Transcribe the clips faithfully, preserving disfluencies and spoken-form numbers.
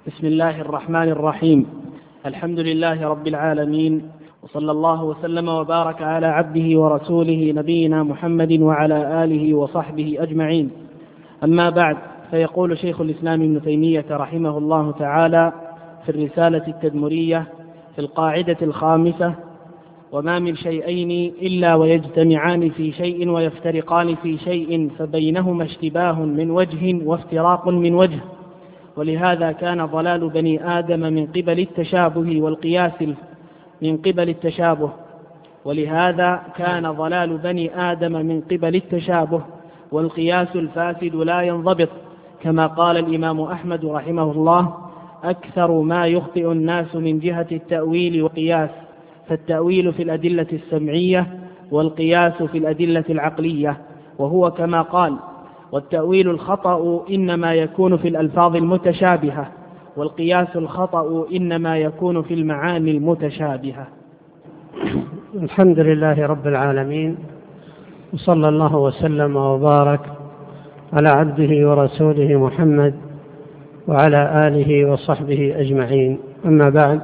بسم الله الرحمن الرحيم. الحمد لله رب العالمين، وصلى الله وسلم وبارك على عبده ورسوله نبينا محمد وعلى آله وصحبه أجمعين. أما بعد، فيقول شيخ الإسلام ابن تيمية رحمه الله تعالى في الرسالة التدمرية في القاعدة الخامسة: وما من شيئين إلا ويجتمعان في شيء ويفترقان في شيء، فبينهما اشتباه من وجه وافتراق من وجه، ولهذا كان ضلال بني آدم من قبل التشابه والقياس من قبل التشابه ولهذا كان ضلال بني آدم من قبل التشابه والقياس الفاسد لا ينضبط، كما قال الإمام أحمد رحمه الله: أكثر ما يخطئ الناس من جهة التأويل والقياس، فالتأويل في الأدلة السمعية والقياس في الأدلة العقلية. وهو كما قال: والتأويل الخطأ إنما يكون في الألفاظ المتشابهة، والقياس الخطأ إنما يكون في المعاني المتشابهة. الحمد لله رب العالمين، وصلى الله وسلم وبارك على عبده ورسوله محمد وعلى آله وصحبه أجمعين. أما بعد،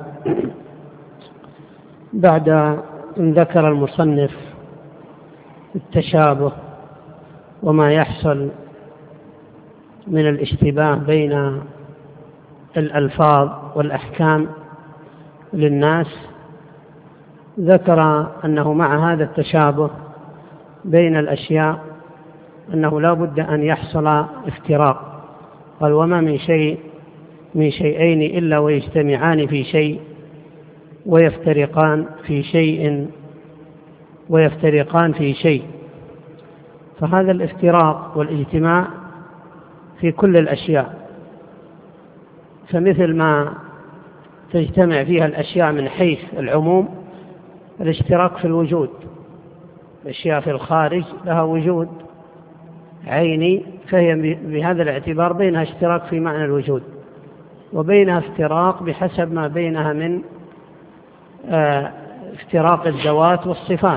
بعد أن ذكر المصنف التشابه وما يحصل من الاشتباه بين الألفاظ والأحكام للناس، ذكر أنه مع هذا التشابه بين الأشياء أنه لا بد أن يحصل افتراق. قال: وما من شيء من شيئين إلا ويجتمعان في شيء ويفترقان في شيء ويفترقان في شيء. فهذا الافتراق والاجتماع في كل الأشياء، فمثل ما تجتمع فيها الأشياء من حيث العموم، الاشتراك في الوجود، الأشياء في الخارج لها وجود عيني، فهي بهذا الاعتبار بينها اشتراك في معنى الوجود، وبينها افتراق بحسب ما بينها من اه افتراق الذوات والصفات.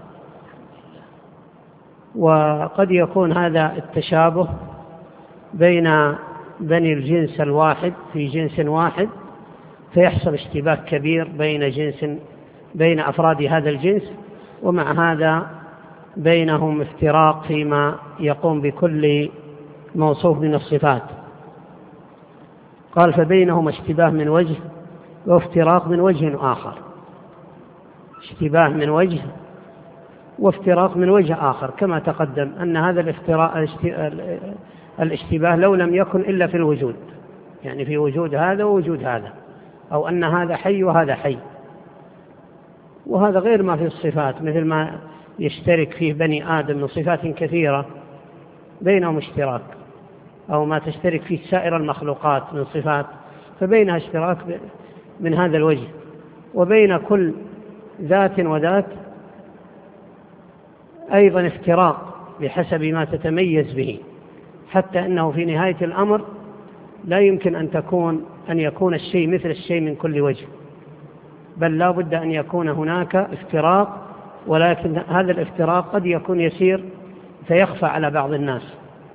وقد يكون هذا التشابه بين بني الجنس الواحد في جنس واحد، فيحصل اشتباه كبير بين جنس بين أفراد هذا الجنس، ومع هذا بينهم افتراق فيما يقوم بكل موصوف من الصفات. قال: فبينهما اشتباه من وجه وافتراق من وجه آخر. اشتباه من وجه وافتراق من وجه آخر، كما تقدم أن هذا الافتراق الاشتباه لو لم يكن إلا في الوجود، يعني في وجود هذا ووجود هذا، أو أن هذا حي وهذا حي. وهذا غير ما في الصفات، مثل ما يشترك فيه بني آدم من صفات كثيرة بينهم اشتراك، أو ما تشترك فيه سائر المخلوقات من صفات، فبينها اشتراك من هذا الوجه. وبين كل ذات وذات أيضا افتراق بحسب ما تتميز به، حتى أنه في نهاية الأمر لا يمكن أن تكون أن يكون الشيء مثل الشيء من كل وجه، بل لا بد أن يكون هناك افتراق، ولكن هذا الافتراق قد يكون يسير فيخفى على بعض الناس.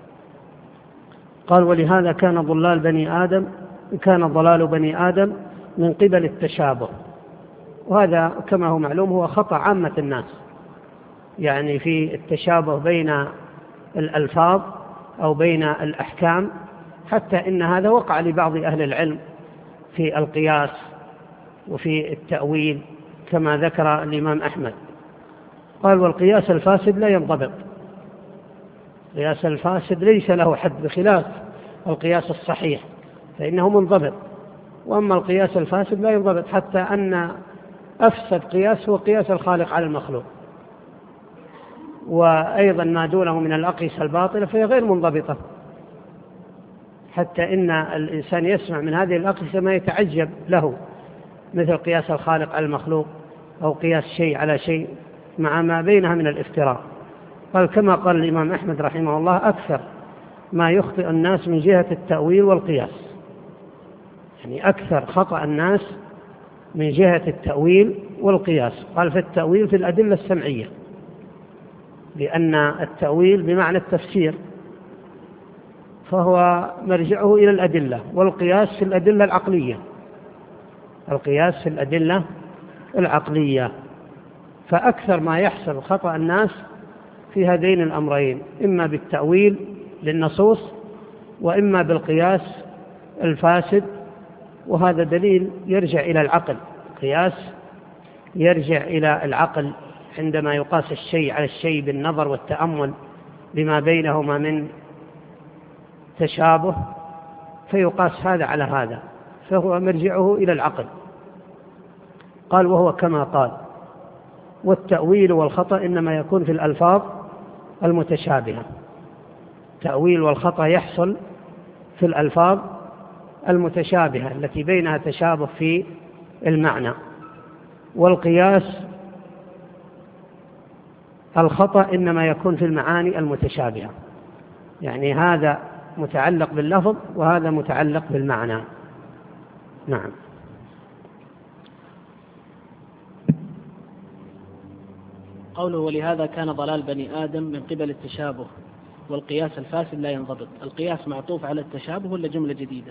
قال: ولهذا كان ضلال بني آدم كان ضلال بني آدم من قبل التشابه. وهذا كما هو معلوم هو خطأ عامة الناس، يعني في التشابه بين الألفاظ أو بين الأحكام، حتى إن هذا وقع لبعض أهل العلم في القياس وفي التأويل كما ذكر الإمام أحمد. قال: والقياس الفاسد لا ينضبط. القياس الفاسد ليس له حد، بخلاف القياس الصحيح فإنه منضبط، وأما القياس الفاسد لا ينضبط، حتى أن أفسد قياس هو قياس الخالق على المخلوق. وأيضا ما دونه من الأقيسة الباطلة فهي غير منضبطة، حتى إن الإنسان يسمع من هذه الأقيسة ما يتعجب له، مثل قياس الخالق على المخلوق أو قياس شيء على شيء، مع ما بينها من الافتراق. قال: كما قال الإمام أحمد رحمه الله: أكثر ما يخطئ الناس من جهة التأويل والقياس، يعني أكثر خطأ الناس من جهة التأويل والقياس. قال: في التأويل في الأدلة السمعية، لأن التأويل بمعنى التفسير، فهو مرجعه إلى الأدلة، والقياس في الأدلة العقلية، القياس في الأدلة العقلية. فأكثر ما يحصل خطأ الناس في هذين الأمرين، إما بالتأويل للنصوص وإما بالقياس الفاسد، وهذا دليل يرجع إلى العقل. القياس يرجع إلى العقل عندما يقاس الشيء على الشيء بالنظر والتأمل لما بينهما من تشابه، فيقاس هذا على هذا، فهو مرجعه إلى العقل. قال وهو كما قال. والتأويل والخطأ إنما يكون في الألفاظ المتشابهة، تأويل والخطأ يحصل في الألفاظ المتشابهة التي بينها تشابه في المعنى. والقياس الخطأ إنما يكون في المعاني المتشابهة، يعني هذا متعلق باللفظ وهذا متعلق بالمعنى. نعم. قوله ولهذا كان ضلال بني آدم من قبل التشابه والقياس الفاسد لا ينضبط. القياس معطوف على التشابه ولا جملة جديدة؟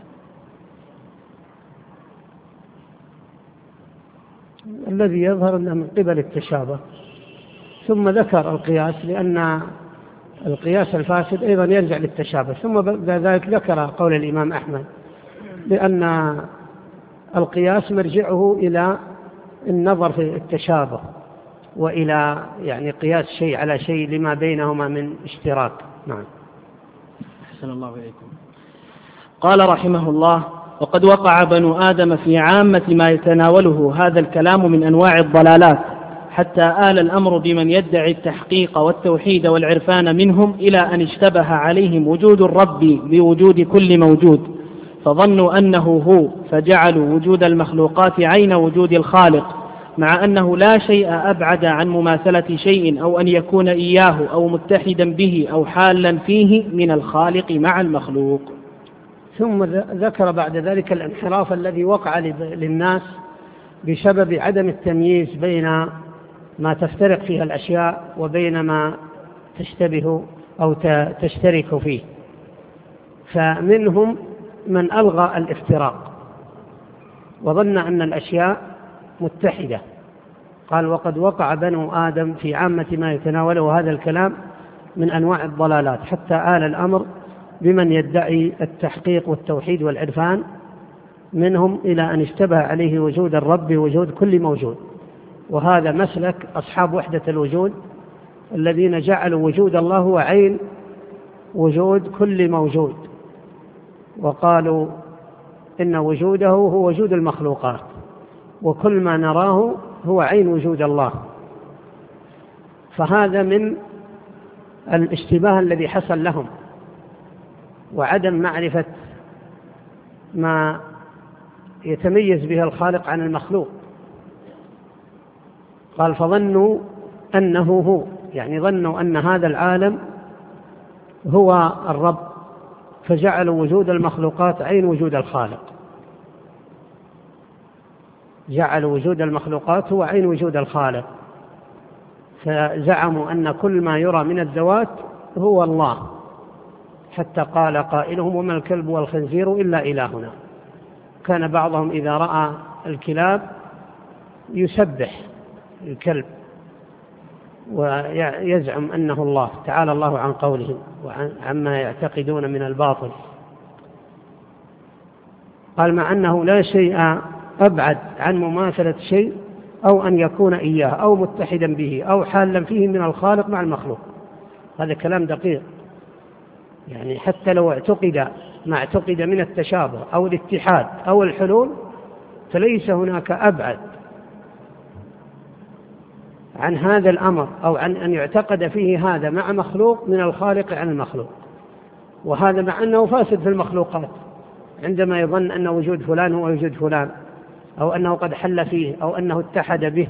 الذي يظهر أنه من قبل التشابه، ثم ذكر القياس لأن القياس الفاسد أيضا يرجع للتشابه، ثم بعد ذلك ذكر قول الإمام أحمد لأن القياس مرجعه إلى النظر في التشابه وإلى يعني قياس شيء على شيء لما بينهما من اشتراك. نعم. أحسن الله إليكم. قال رحمه الله: وقد وقع بنو آدم في عامة ما يتناوله هذا الكلام من أنواع الضلالات، حتى آل الأمر بمن يدعي التحقيق والتوحيد والعرفان منهم إلى أن اشتبه عليهم وجود الرب بوجود كل موجود، فظنوا أنه هو، فجعلوا وجود المخلوقات عين وجود الخالق، مع أنه لا شيء أبعد عن مماثلة شيء أو أن يكون إياه أو متحدا به أو حالا فيه من الخالق مع المخلوق. ثم ذكر بعد ذلك الانحراف الذي وقع للناس بسبب عدم التمييز بين ما تفترق فيها الأشياء وبين ما تشتبه أو تشترك فيه. فمنهم من ألغى الافتراق وظن أن الأشياء متحدة. قال وقد وقع بنو آدم في عامة ما يتناوله هذا الكلام من أنواع الضلالات، حتى آل الأمر بمن يدعي التحقيق والتوحيد والعرفان منهم إلى أن اشتبه عليه وجود الرب وجود كل موجود. وهذا مسلك أصحاب وحدة الوجود الذين جعلوا وجود الله هو عين وجود كل موجود، وقالوا إن وجوده هو وجود المخلوقات، وكل ما نراه هو عين وجود الله. فهذا من الاشتباه الذي حصل لهم وعدم معرفة ما يتميز به الخالق عن المخلوق. قال فظنوا أنه هو، يعني ظنوا أن هذا العالم هو الرب، فجعلوا وجود المخلوقات عين وجود الخالق، جعلوا وجود المخلوقات هو عين وجود الخالق، فزعموا أن كل ما يرى من الذوات هو الله، حتى قال قائلهم وما الكلب والخنزير إلا إلهنا. كان بعضهم إذا رأى الكلاب يسبح الكلب ويزعم أنه الله، تعالى الله عن قولهم وعما يعتقدون من الباطل. قال مع أنه لا شيء أبعد عن مماثلة شيء أو أن يكون إياه أو متحدا به أو حالا فيه من الخالق مع المخلوق. هذا كلام دقيق، يعني حتى لو اعتقد ما اعتقد من التشابه أو الاتحاد أو الحلول فليس هناك أبعد عن هذا الأمر أو عن أن يعتقد فيه هذا مع مخلوق من الخالق عن المخلوق. وهذا مع أنه فاسد في المخلوقات، عندما يظن أن وجود فلان هو وجود فلان أو أنه قد حل فيه أو أنه اتحد به.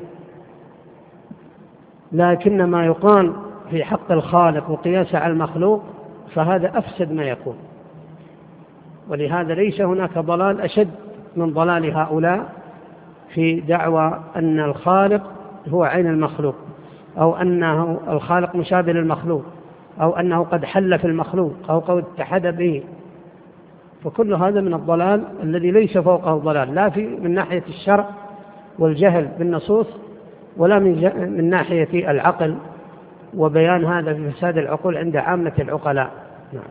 لكن ما يقال في حق الخالق وقياسه على المخلوق فهذا أفسد ما يكون. ولهذا ليس هناك ضلال أشد من ضلال هؤلاء في دعوى أن الخالق هو عين المخلوق أو أنه الخالق مشابه للمخلوق أو أنه قد حل في المخلوق أو قد اتحد به فكل هذا من الضلال الذي ليس فوقه ضلال، لا في من ناحية الشرع والجهل بالنصوص، ولا من, من ناحية العقل وبيان هذا في فساد العقول عند عامة العقلاء. نعم.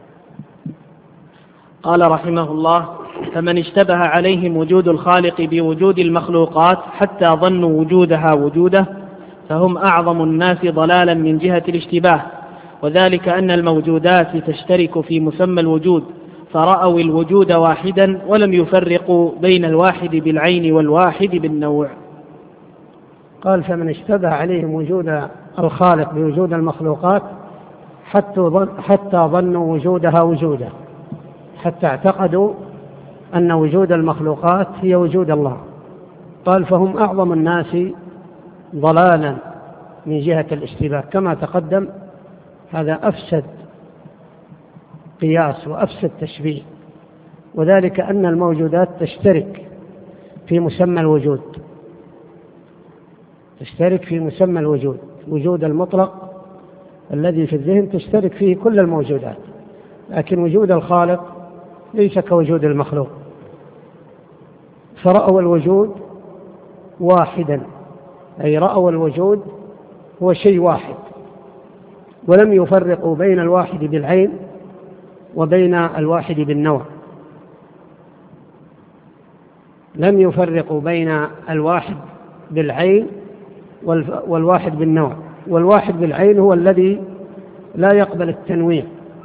قال رحمه الله: فمن اشتبه عليهم وجود الخالق بوجود المخلوقات حتى ظنوا وجودها وجوده فهم أعظم الناس ضلالا من جهة الاشتباه، وذلك أن الموجودات تشترك في مسمى الوجود، فرأوا الوجود واحدا ولم يفرقوا بين الواحد بالعين والواحد بالنوع. قال: فمن اشتبه عليهم وجود الخالق بوجود المخلوقات حتى ظنوا وجودها وجوده، حتى اعتقدوا أن وجود المخلوقات هي وجود الله. قال: فهم أعظم الناس ضلالا من جهة الاشتباه. كما تقدم هذا أفسد قياس وأفسد تشبيه، وذلك أن الموجودات تشترك في مسمى الوجود، تشترك في مسمى الوجود. وجود المطلق الذي في الذهن تشترك فيه كل الموجودات، لكن وجود الخالق ليس كوجود المخلوق. فرأوا الوجود واحدا، أي رأوا الوجود هو شيء واحد، ولم يفرقوا بين الواحد بالعين وبين الواحد بالنوع. لم يفرقوا بين الواحد بالعين والواحد بالنوع. والواحد بالعين هو الذي لا يقبل التنويع،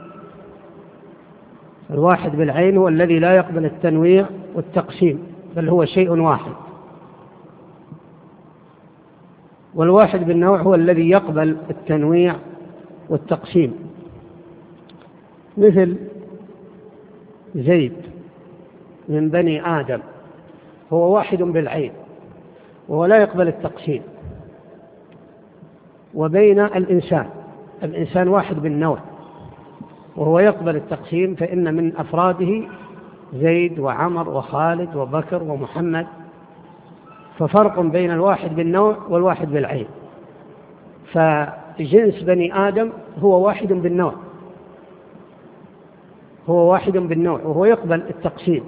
الواحد بالعين هو الذي لا يقبل التنويع والتقسيم، بل هو شيء واحد. والواحد بالنوع هو الذي يقبل التنويع والتقسيم، مثل زيد من بني آدم، هو واحد بالعين وهو لا يقبل التقسيم. وبين الإنسان، الإنسان واحد بالنوع وهو يقبل التقسيم، فإن من أفراده زيد وعمر وخالد وبكر ومحمد، ففرق بين الواحد بالنوع والواحد بالعين. فجنس بني آدم هو واحد بالنوع، هو واحد بالنوع وهو يقبل التقسيم.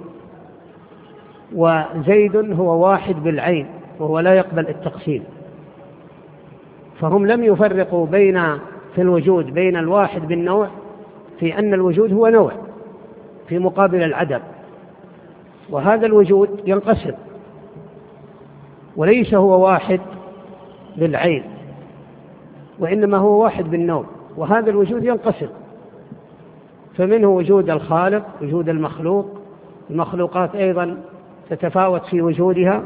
وزيد هو واحد بالعين وهو لا يقبل التقسيم. فهم لم يفرقوا بين في الوجود بين الواحد بالنوع، في أن الوجود هو نوع في مقابل العدم، وهذا الوجود ينقسم وليس هو واحد بالعين، وإنما هو واحد بالنوع، وهذا الوجود ينقسم. فمنه وجود الخالق، وجود المخلوق. المخلوقات أيضا تتفاوت في وجودها،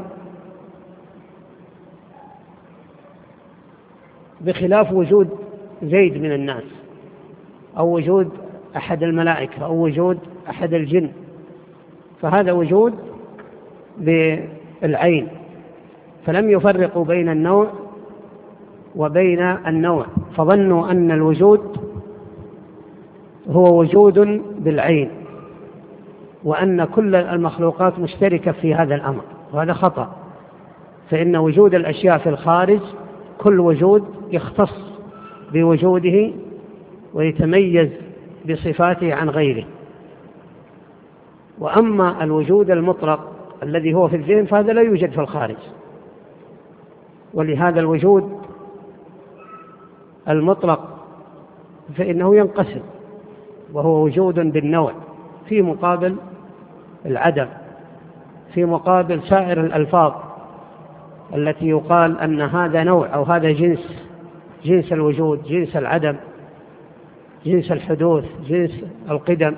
بخلاف وجود زيد من الناس، أو وجود أحد الملائكة، أو وجود أحد الجن، فهذا وجود بالعين. فلم يفرقوا بين النوع وبين النوع، فظنوا أن الوجود هو وجود بالعين، وأن كل المخلوقات مشتركة في هذا الأمر، وهذا خطأ. فإن وجود الأشياء في الخارج كل وجود يختص بوجوده ويتميز بصفاته عن غيره. وأما الوجود المطلق الذي هو في الذهن فهذا لا يوجد في الخارج. ولهذا الوجود المطلق فإنه ينقسم، وهو وجود بالنوع في مقابل العدم، في مقابل سائر الألفاظ التي يقال أن هذا نوع أو هذا جنس، جنس الوجود، جنس العدم، جنس الحدوث، جنس القدم.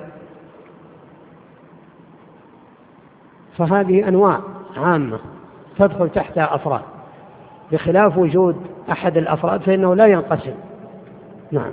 فهذه أنواع عامة تدخل تحتها أفراد، بخلاف وجود أحد الأفراد فإنه لا ينقسم. نعم.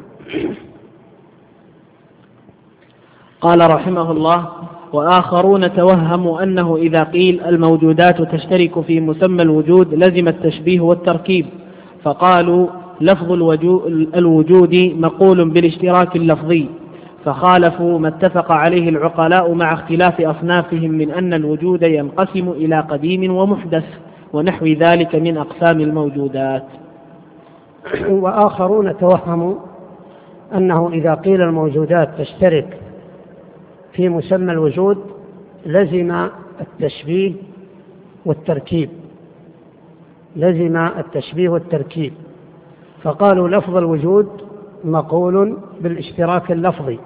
قال رحمه الله: وآخرون توهموا أنه إذا قيل الموجودات تشترك في مسمى الوجود لزم التشبيه والتركيب، فقالوا لفظ الوجود مقول بالاشتراك اللفظي، فخالفوا ما اتفق عليه العقلاء مع اختلاف أصنافهم من أن الوجود ينقسم إلى قديم ومحدث ونحو ذلك من أقسام الموجودات. وآخرون توهموا أنه إذا قيل الموجودات تشترك في مسمى الوجود لزم التشبيه والتركيب لزم التشبيه والتركيب فقالوا لفظ الوجود مقول بالاشتراك اللفظي،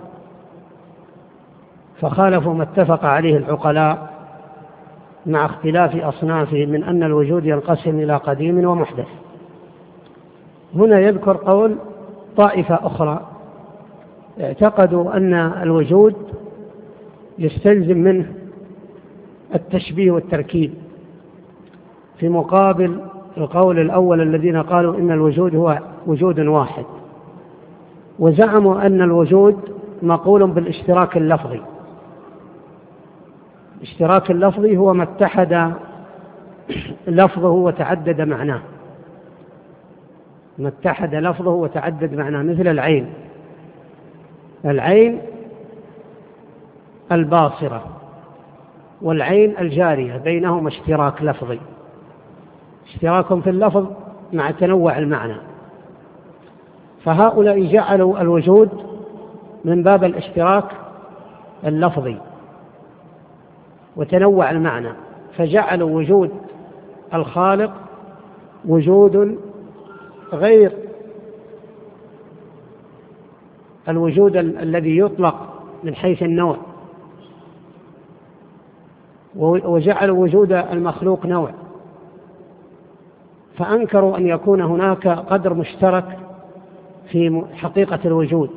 فخالفوا ما اتفق عليه العقلاء مع اختلاف أصنافه من أن الوجود ينقسم إلى قديم ومحدث. هنا يذكر قول طائفة أخرى اعتقدوا أن الوجود يستلزم منه التشبيه والتركيب، في مقابل القول الأول الذين قالوا إن الوجود هو وجود واحد، وزعموا أن الوجود مقول بالاشتراك اللفظي. الاشتراك اللفظي هو ما اتحد لفظه وتعدد معناه، ما اتحد لفظه وتعدد معناه، مثل العين العين الباصرة والعين الجارية بينهما اشتراك لفظي، اشتراك في اللفظ مع تنوع المعنى. فهؤلاء جعلوا الوجود من باب الاشتراك اللفظي وتنوع المعنى، فجعلوا وجود الخالق وجود غير الوجود الذي يطلق من حيث النوع، وجعلوا وجود المخلوق نوع، فأنكروا أن يكون هناك قدر مشترك في حقيقة الوجود.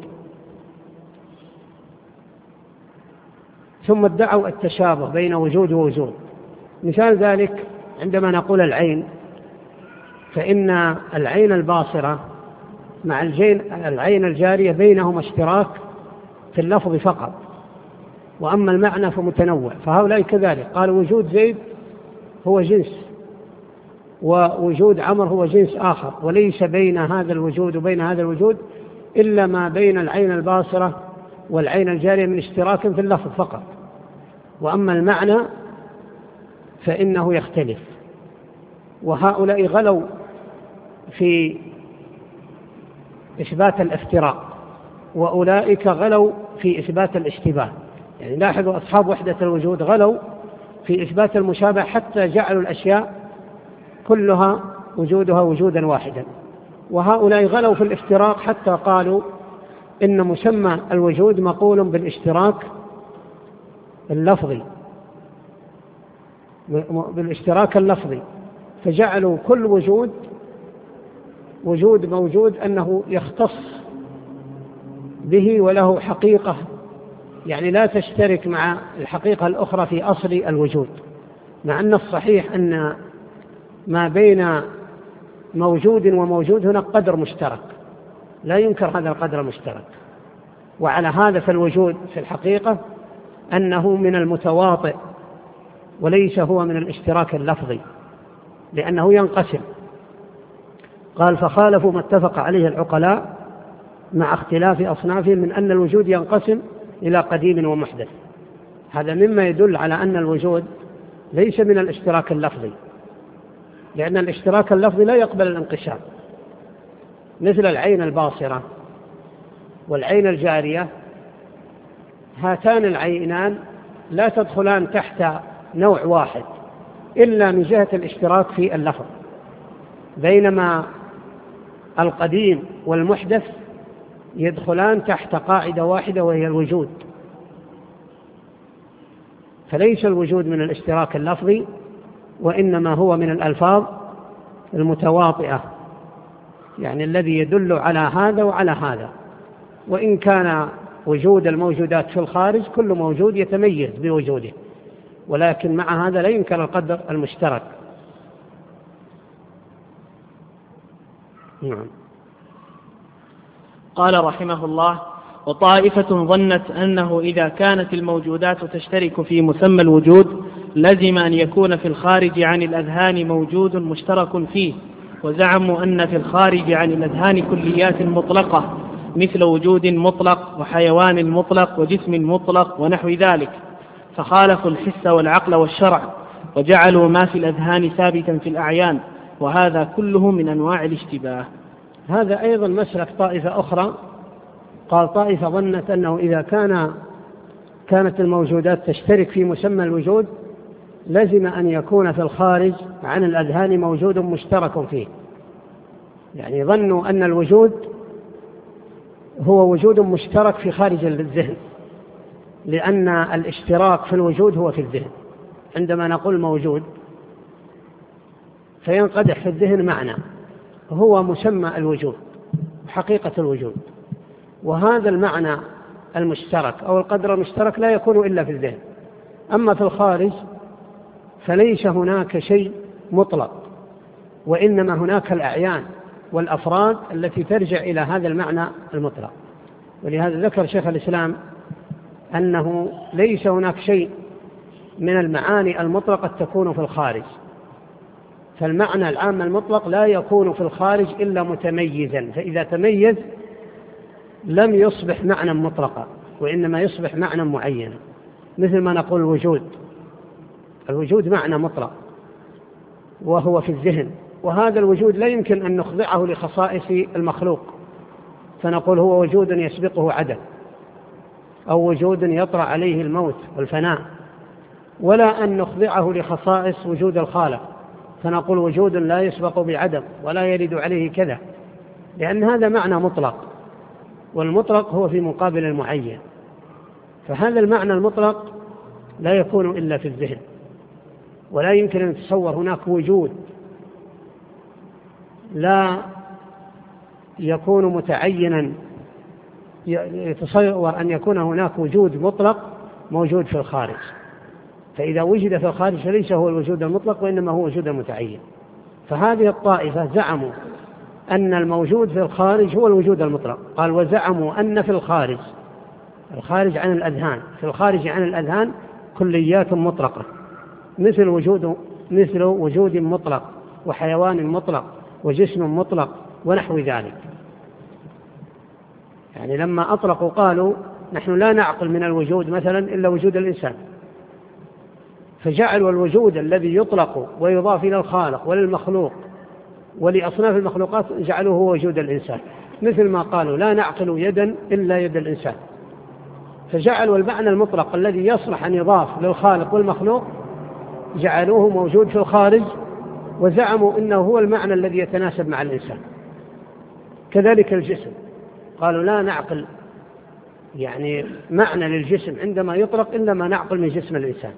ثم ادعوا التشابه بين وجود ووجود. مثال ذلك عندما نقول العين، فإن العين الباصرة مع العين الجارية بينهما اشتراك في اللفظ فقط، وأما المعنى فمتنوع. فهؤلاء كذلك قالوا وجود زيد هو جنس، ووجود عمر هو جنس آخر، وليس بين هذا الوجود وبين هذا الوجود إلا ما بين العين الباصرة والعين الجارية من اشتراك في اللفظ فقط، وأما المعنى فإنه يختلف. وهؤلاء غلوا في إثبات الافتراق، وأولئك غلوا في إثبات الاشتباه. يعني لاحظوا أصحاب وحدة الوجود غلوا في إثبات المشابه حتى جعلوا الأشياء كلها وجودها وجودا واحدا، وهؤلاء غلوا في الافتراق حتى قالوا إن مسمى الوجود مقول بالاشتراك اللفظي بالاشتراك اللفظي فجعلوا كل وجود وجود موجود أنه يختص به وله حقيقة، يعني لا تشترك مع الحقيقة الأخرى في أصل الوجود، مع أن الصحيح أن ما بين موجود وموجود هناك قدر مشترك، لا ينكر هذا القدر المشترك. وعلى هذا فالوجود في الحقيقة أنه من المتواطئ وليس هو من الاشتراك اللفظي، لأنه ينقسم. قال فخالفوا ما اتفق عليه العقلاء مع اختلاف أصنافهم من أن الوجود ينقسم إلى قديم ومحدث. هذا مما يدل على أن الوجود ليس من الاشتراك اللفظي، لأن الاشتراك اللفظي لا يقبل الانقسام، مثل العين الباصرة والعين الجارية، هاتان العينان لا تدخلان تحت نوع واحد إلا من جهة الاشتراك في اللفظ، بينما القديم والمحدث يدخلان تحت قاعدة واحدة وهي الوجود. فليس الوجود من الاشتراك اللفظي، وإنما هو من الألفاظ المتواطئة، يعني الذي يدل على هذا وعلى هذا. وإن كان وجود الموجودات في الخارج كل موجود يتميز بوجوده، ولكن مع هذا لا ينكر القدر المشترك. نعم. قال رحمه الله: وطائفة ظنت أنه إذا كانت الموجودات تشترك في مسمى الوجود لزم أن يكون في الخارج عن الأذهان موجود مشترك فيه، وزعموا أن في الخارج عن الأذهان كليات مطلقة مثل وجود مطلق وحيوان مطلق وجسم مطلق ونحو ذلك، فخالفوا الحس والعقل والشرع وجعلوا ما في الأذهان ثابتا في الأعيان، وهذا كله من أنواع الاشتباه. هذا أيضا مسلك طائفة أخرى. قال طائفة ظنت أنه إذا كان كانت الموجودات تشترك في مسمى الوجود لزم أن يكون في الخارج عن الأذهان موجود مشترك فيه. يعني ظنوا أن الوجود هو وجود مشترك في خارج الذهن، لأن الاشتراك في الوجود هو في الذهن. عندما نقول موجود فينقدح في الذهن معنى هو مسمى الوجود، حقيقة الوجود، وهذا المعنى المشترك أو القدر المشترك لا يكون إلا في الذهن. أما في الخارج فليس هناك شيء مطلق، وإنما هناك الأعيان والأفراد التي ترجع إلى هذا المعنى المطلق. ولهذا ذكر شيخ الإسلام أنه ليس هناك شيء من المعاني المطلقة تكون في الخارج، فالمعنى العام المطلق لا يكون في الخارج إلا متميزا، فإذا تميز لم يصبح معنى مطلقا وإنما يصبح معنى معينا. مثل ما نقول الوجود، الوجود معنى مطلق وهو في الذهن، وهذا الوجود لا يمكن أن نخضعه لخصائص المخلوق فنقول هو وجود يسبقه عدم، أو وجود يطرأ عليه الموت والفناء، ولا أن نخضعه لخصائص وجود الخالق فنقول وجود لا يسبق بعدم ولا يرد عليه كذا، لأن هذا معنى مطلق، والمطلق هو في مقابل المعين. فهذا المعنى المطلق لا يكون إلا في الذهن، ولا يمكن أن نتصور هناك وجود لا يكون متعينا، يتصور أن يكون هناك وجود مطلق موجود في الخارج، فإذا وجد في الخارج فليس هو الوجود المطلق وإنما هو وجود متعين. فهذه الطائفة زعموا أن الموجود في الخارج هو الوجود المطلق، قال وزعموا أن في الخارج، الخارج عن الأذهان، في الخارج عن الأذهان كليات مطلقة مثل وجود مثل وجود مطلق وحيوان مطلق وجسم مطلق ونحو ذلك. يعني لما أطلقوا قالوا نحن لا نعقل من الوجود مثلا إلا وجود الإنسان، فجعلوا الوجود الذي يطلق ويضاف إلى الخالق وللمخلوق ولأصناف المخلوقات جعلوه هو وجود الإنسان، مثل ما قالوا لا نعقل يدا إلا يد الإنسان، فجعلوا المعنى المطلق الذي يصلح أن يضاف للخالق والمخلوق جعلوه موجود في الخارج، وزعموا إنه هو المعنى الذي يتناسب مع الإنسان. كذلك الجسم، قالوا لا نعقل يعني معنى للجسم عندما يطلق إلا ما نعقل من جسم الإنسان.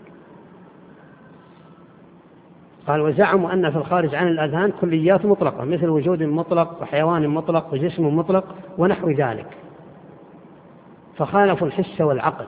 قال وزعموا أن في الخارج عن الأذهان كليات مطلقة مثل وجود مطلق وحيوان مطلق وجسم مطلق ونحو ذلك، فخالفوا الحس والعقل،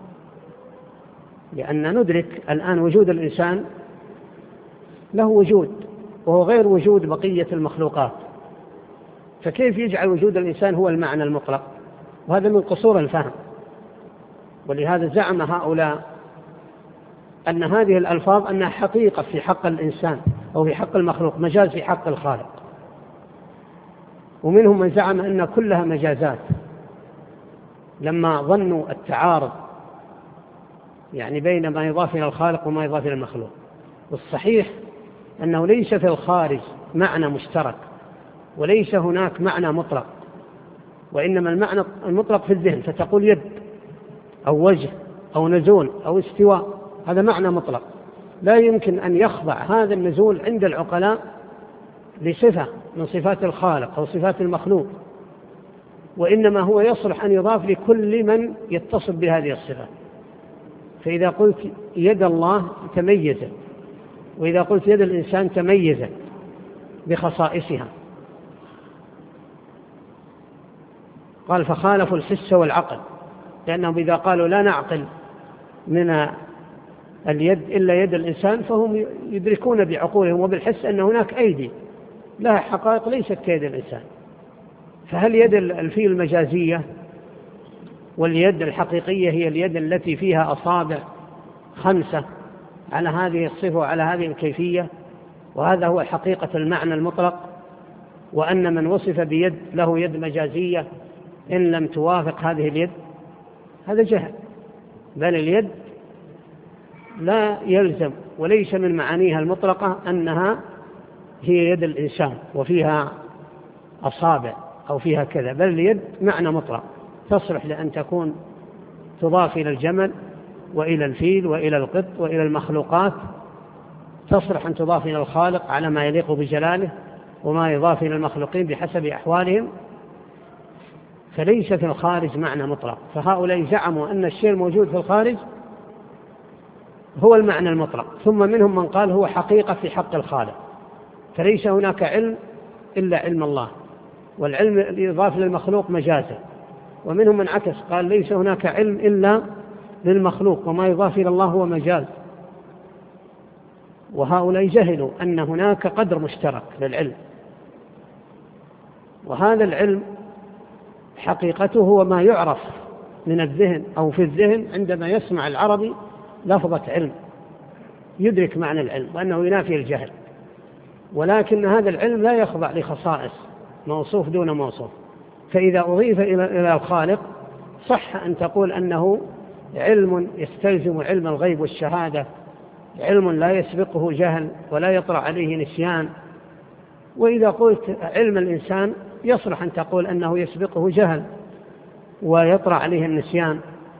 لأن ندرك الآن وجود الإنسان له وجود وهو غير وجود بقية المخلوقات، فكيف يجعل وجود الإنسان هو المعنى المطلق؟ وهذا من قصور الفهم. ولهذا زعم هؤلاء أن هذه الألفاظ أنها حقيقة في حق الإنسان أو في حق المخلوق، مجاز في حق الخالق، ومنهم من زعم أن كلها مجازات لما ظنوا التعارض يعني بين ما يضاف إلى الخالق وما يضاف إلى المخلوق. والصحيح أنه ليس في الخارج معنى مشترك وليس هناك معنى مطلق، وإنما المعنى المطلق في الذهن، فتقول يد أو وجه أو نزول أو استواء، هذا معنى مطلق لا يمكن أن يخضع هذا النزول عند العقلاء لصفة من صفات الخالق أو صفات المخلوق، وإنما هو يصلح أن يضاف لكل من يتصف بهذه الصفة. فإذا قلت يد الله تميزت، وإذا قلت يد الإنسان تميزت بخصائصها. قال فخالفوا الحس والعقل، لأنهم إذا قالوا لا نعقل من اليد إلا يد الإنسان فهم يدركون بعقولهم وبالحس أن هناك أيدي لها حقائق ليست كيد الإنسان. فهل يد الفيل المجازية واليد الحقيقية هي اليد التي فيها أصابع خمسة على هذه الصفة وعلى هذه الكيفية، وهذا هو حقيقة المعنى المطلق، وأن من وصف بيد له يد مجازية إن لم توافق هذه اليد؟ هذا جهل. بل اليد لا يلزم وليس من معانيها المطلقة أنها هي يد الإنسان وفيها أصابع أو فيها كذا، بل اليد معنى مطلق تصلح لأن تكون تضاف إلى الجمل وإلى الفيل وإلى القط وإلى المخلوقات، تصلح أن تضاف إلى الخالق على ما يليق بجلاله، وما يضاف إلى المخلوقين بحسب أحوالهم، فليس في الخارج معنى مطلق. فهؤلاء زعموا أن الشيء الموجود في الخارج هو المعنى المطلق، ثم منهم من قال هو حقيقة في حق الخالق، فليس هناك علم إلا علم الله، والعلم الإضافي للمخلوق مجازا. ومنهم من عكس قال ليس هناك علم إلا للمخلوق، وما يضاف إلى الله هو مجاز. وهؤلاء جهلوا أن هناك قدر مشترك للعلم، وهذا العلم حقيقته هو ما يعرف من الذهن أو في الذهن عندما يسمع العربي لفظة علم، يدرك معنى العلم وأنه ينافي الجهل. ولكن هذا العلم لا يخضع لخصائص موصوف دون موصوف، فإذا أضيف إلى الخالق صح أن تقول أنه علم يستلزم علم الغيب والشهادة، علم لا يسبقه جهل ولا يطرأ عليه نسيان. وإذا قلت علم الإنسان يصلح أن تقول أنه يسبقه جهل ويطرأ عليه النسيان.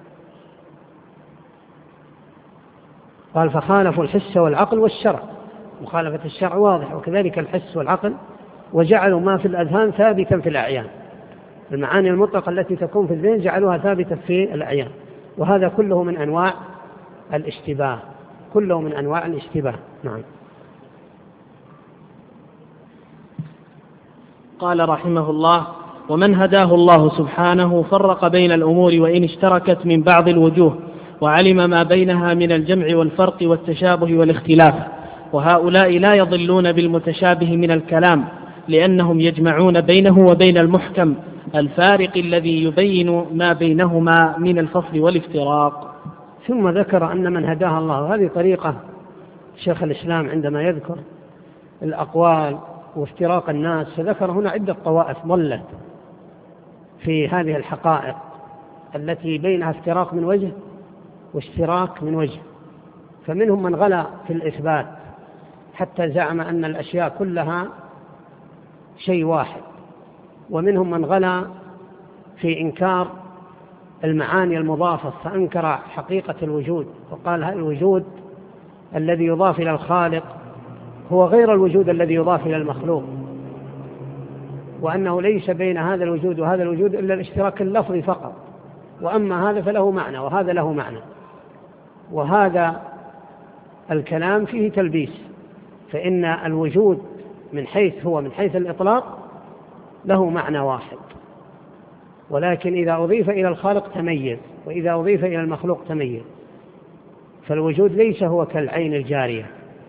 قال فخالفوا الحس والعقل والشرع، مخالفة الشرع واضح، وكذلك الحس والعقل، وجعلوا ما في الأذهان ثابتا في الأعيان، المعاني المطلقة التي تكون في الذهن جعلوها ثابتة في الأعيان، وهذا كله من أنواع الاشتباه، كله من أنواع الاشتباه. نعم. قال رحمه الله: ومن هداه الله سبحانه فرق بين الأمور وإن اشتركت من بعض الوجوه، وعلم ما بينها من الجمع والفرق والتشابه والاختلاف. وهؤلاء لا يضلون بالمتشابه من الكلام، لأنهم يجمعون بينه وبين المحكم الفارق الذي يبين ما بينهما من الفصل والافتراق. ثم ذكر أن من هداه الله، هذه طريقة شيخ الإسلام عندما يذكر الأقوال وافتراق الناس، فذكر هنا عدة طوائف ضلت في هذه الحقائق التي بينها افتراق من وجه واشتراك من وجه. فمنهم من غلا في الإثبات حتى زعم أن الأشياء كلها شيء واحد، ومنهم من غلا في إنكار المعاني المضافة فأنكر حقيقة الوجود، وقال هذا الوجود الذي يضاف إلى الخالق هو غير الوجود الذي يضاف إلى المخلوق، وأنه ليس بين هذا الوجود وهذا الوجود إلا الاشتراك اللفظي فقط، وأما هذا فله معنى وهذا له معنى. وهذا الكلام فيه تلبيس، فإن الوجود من حيث هو من حيث الإطلاق له معنى واحد، ولكن إذا أضيف إلى الخالق تميز، وإذا أضيف إلى المخلوق تميز. فالوجود ليس هو كالعين الجارية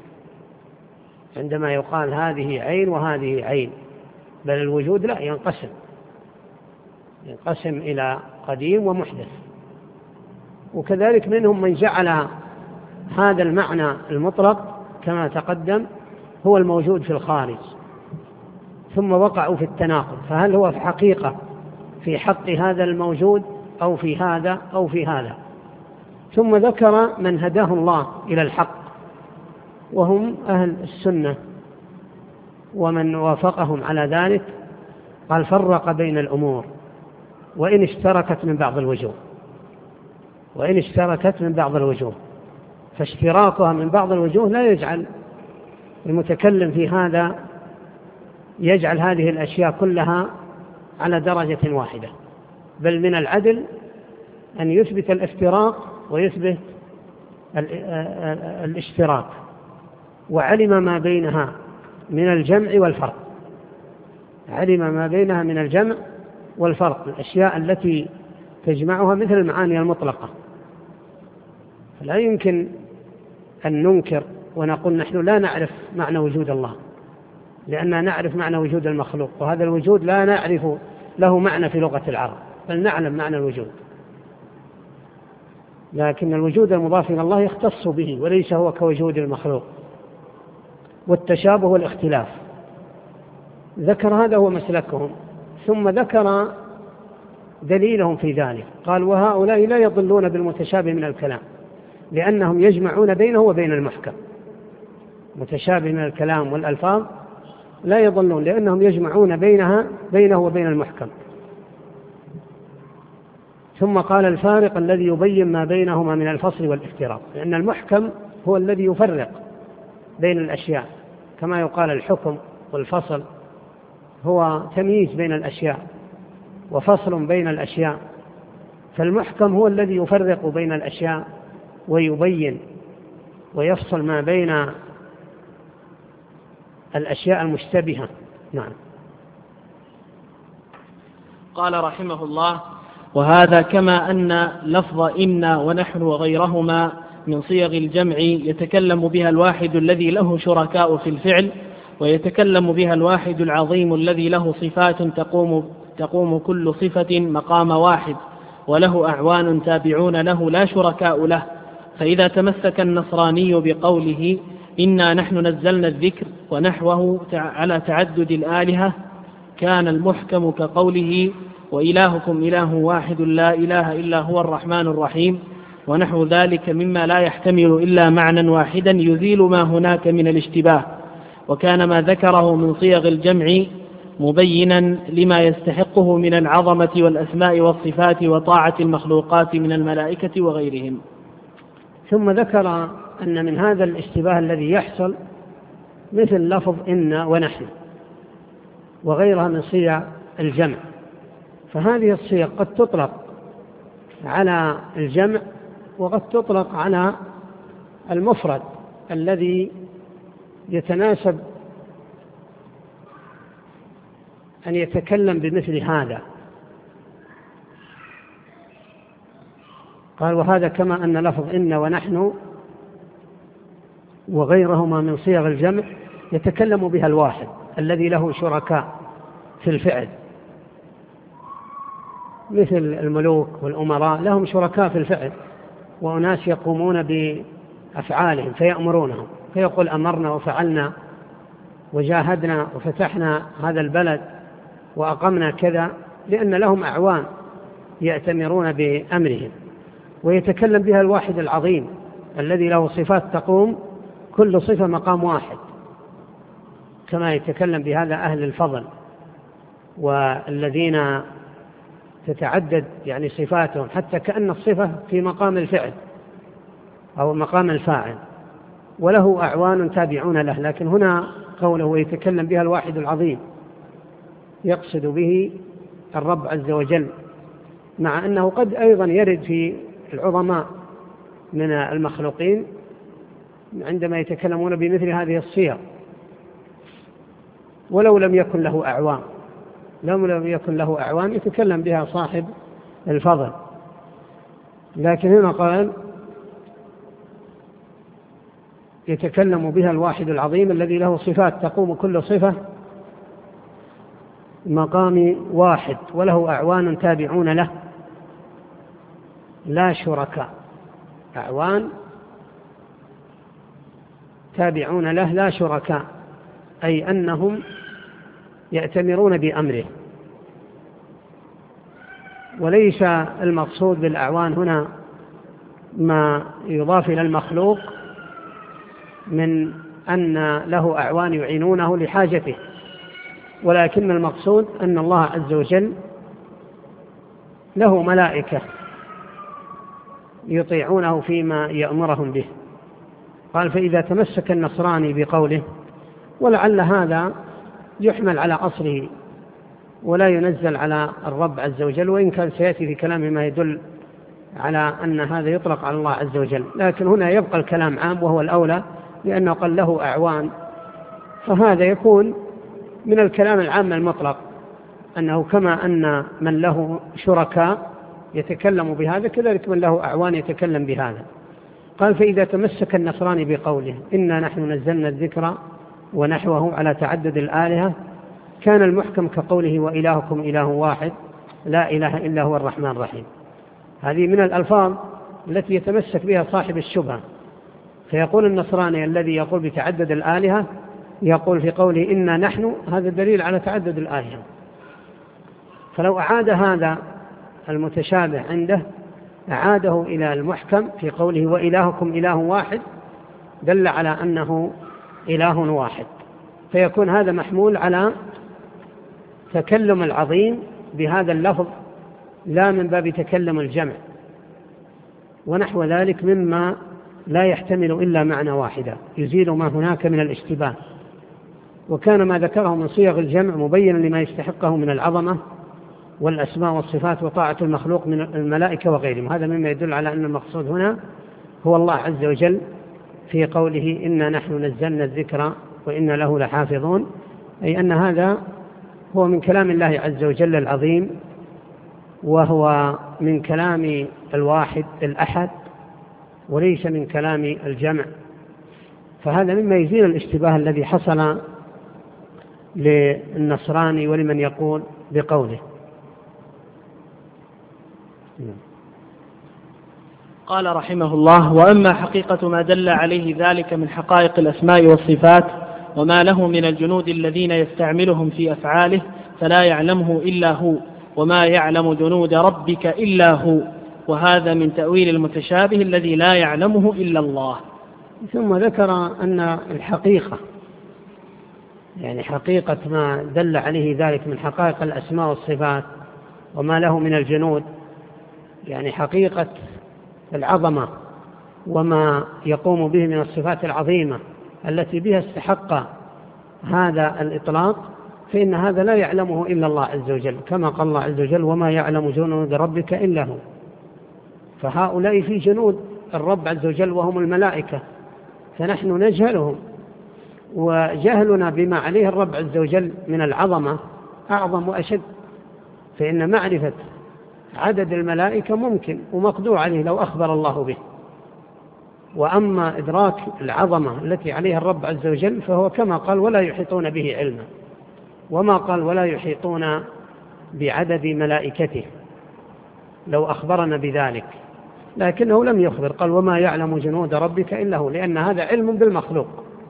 عندما يقال هذه عين وهذه عين، بل الوجود لا، ينقسم ينقسم إلى قديم ومحدث. وكذلك منهم من جعل هذا المعنى المطلق كما تقدم هو الموجود في الخارج، ثم وقعوا في التناقض، فهل هو في حقيقة في حق هذا الموجود أو في هذا أو في هذا. ثم ذكر من هداه الله إلى الحق، وهم أهل السنة ومن وافقهم على ذلك. قال فرق بين الأمور وإن اشتركت من بعض الوجوه، وإن اشتركت من بعض الوجوه، فاشتراكها من بعض الوجوه لا يجعل المتكلم في هذا يجعل هذه الأشياء كلها على درجة واحدة، بل من العدل أن يثبت الافتراق ويثبت الاشتراك. وعلم ما بينها من الجمع والفرق، علم ما بينها من الجمع والفرق، الأشياء التي تجمعها مثل المعاني المطلقة. فلا يمكن أن ننكر ونقول نحن لا نعرف معنى وجود الله، لأننا نعرف معنى وجود المخلوق، وهذا الوجود لا نعرف له معنى في لغة العرب، بل نعلم معنى الوجود، لكن الوجود المضاف إلى الله يختص به وليس هو كوجود المخلوق. والتشابه والاختلاف، ذكر هذا هو مسلكهم، ثم ذكر دليلهم في ذلك. قال وهؤلاء لا يضلون بالمتشابه من الكلام، لأنهم يجمعون بينه وبين المحكم. متشابه من الكلام والألفاظ لا يضلون، لأنهم يجمعون بينها بينه وبين المحكم. ثم قال الفارق الذي يبين ما بينهما من الفصل والافتراق، لأن المحكم هو الذي يفرق بين الأشياء، كما يقال الحكم والفصل هو تمييز بين الأشياء وفصل بين الأشياء، فالمحكم هو الذي يفرق بين الأشياء ويبين ويفصل ما بين الأشياء المشتبهة. نعم. قال رحمه الله: وهذا كما أن لفظ إن ونحن وغيرهما من صيغ الجمع يتكلم بها الواحد الذي له شركاء في الفعل، ويتكلم بها الواحد العظيم الذي له صفات تقوم, تقوم كل صفة مقام واحد، وله أعوان تابعون له لا شركاء له. فإذا تمسك النصراني بقوله إنا نحن نزلنا الذكر ونحوه على تعدد الآلهة كان المحكم كقوله وإلهكم إله واحد لا إله إلا هو الرحمن الرحيم ونحو ذلك مما لا يحتمل إلا معنى واحدا يزيل ما هناك من الاشتباه. وكان ما ذكره من صيغ الجمع مبينا لما يستحقه من العظمة والأسماء والصفات وطاعة المخلوقات من الملائكة وغيرهم. ثم ذكر أن من هذا الاشتباه الذي يحصل مثل لفظ إن ونحن وغيرها من صيغ الجمع، فهذه الصيغ قد تطلق على الجمع وقد تطلق على المفرد الذي يتناسب أن يتكلم بمثل هذا. قال: وهذا كما أن لفظ إن ونحن وغيرهما من صيغ الجمع يتكلم بها الواحد الذي له شركاء في الفعل، مثل الملوك والأمراء لهم شركاء في الفعل، وأناس يقومون بأفعالهم فيأمرونهم، فيقول أمرنا وفعلنا وجاهدنا وفتحنا هذا البلد وأقمنا كذا، لأن لهم أعوان يأتمرون بأمرهم. ويتكلم بها الواحد العظيم الذي له صفات تقوم كل صفة مقام واحد، كما يتكلم بهذا أهل الفضل والذين تتعدد يعني صفاتهم حتى كأن الصفة في مقام الفعل أو مقام الفاعل، وله أعوان تابعون له. لكن هنا قوله يتكلم بها الواحد العظيم يقصد به الرب عز وجل، مع أنه قد أيضا يرد في العظماء من المخلوقين عندما يتكلمون بمثل هذه الصيغ ولو لم يكن له أعوان، لو لم يكن له أعوان يتكلم بها صاحب الفضل. لكن هنا قال يتكلم بها الواحد العظيم الذي له صفات تقوم كل صفة مقام واحد وله أعوان تابعون له لا شركاء. أعوان تابعون له لا شركاء، أي أنهم يأتمرون بأمره. وليس المقصود بالأعوان هنا ما يضاف إلى المخلوق من أن له أعوان يعينونه لحاجته، ولكن المقصود أن الله عز وجل له ملائكة يطيعونه فيما يأمرهم به. قال: فإذا تمسك النصراني بقوله، ولعل هذا يحمل على أصله ولا ينزل على الرب عز وجل، وإن كان سيأتي في كلامه ما يدل على أن هذا يطلق على الله عز وجل، لكن هنا يبقى الكلام عام وهو الأولى، لأنه قال له أعوان، فهذا يكون من الكلام العام المطلق، أنه كما أن من له شركاء يتكلم بهذا كذلك من له أعوان يتكلم بهذا. قال: فإذا تمسك النصراني بقوله إنا نحن نزلنا الذكر ونحوه على تعدد الآلهة كان المحكم كقوله وإلهكم إله واحد لا إله إلا هو الرحمن الرحيم. هذه من الألفاظ التي يتمسك بها صاحب الشبهة، فيقول النصراني الذي يقول بتعدد الآلهة يقول في قوله إنا نحن، هذا دليل على تعدد الآلهة. فلو أعاد هذا المتشابه عنده أعاده إلى المحكم في قوله وإلهكم إله واحد دل على أنه إله واحد، فيكون هذا محمول على تكلم العظيم بهذا اللفظ لا من باب تكلم الجمع ونحو ذلك مما لا يحتمل إلا معنى واحدا يزيل ما هناك من الاشتباه. وكان ما ذكره من صيغ الجمع مبينا لما يستحقه من العظمة والأسماء والصفات وطاعة المخلوق من الملائكة وغيرهم. هذا مما يدل على أن المقصود هنا هو الله عز وجل في قوله إنا نحن نزلنا الذكر وإنا له لحافظون، أي أن هذا هو من كلام الله عز وجل العظيم، وهو من كلام الواحد الأحد وليس من كلام الجمع. فهذا مما يزيل الاشتباه الذي حصل للنصراني ولمن يقول بقوله. قال رحمه الله: وأما حقيقة ما دل عليه ذلك من حقائق الأسماء والصفات وما له من الجنود الذين يستعملهم في أفعاله فلا يعلمه إلا هو، وما يعلم جنود ربك إلا هو، وهذا من تأويل المتشابه الذي لا يعلمه إلا الله. ثم ذكر أن الحقيقة يعني حقيقة ما دل عليه ذلك من حقائق الأسماء والصفات وما له من الجنود، يعني حقيقة العظمة وما يقوم به من الصفات العظيمة التي بها استحق هذا الإطلاق، فإن هذا لا يعلمه إلا الله عز وجل، كما قال الله عز وجل: وما يعلم جنود ربك إلا هو. فهؤلاء في جنود الرب عز وجل وهم الملائكة، فنحن نجهلهم، وجهلنا بما عليه الرب عز وجل من العظمة أعظم وأشد. فإن معرفة عدد الملائكة ممكن ومقدور عليه لو أخبر الله به، وأما إدراك العظمة التي عليها الرب عز وجل فهو كما قال: ولا يحيطون به علما، وما قال ولا يحيطون بعدد ملائكته لو أخبرنا بذلك، لكنه لم يخبر، قال: وما يعلم جنود ربك إلا هو، لأن هذا علم بالمخلوق،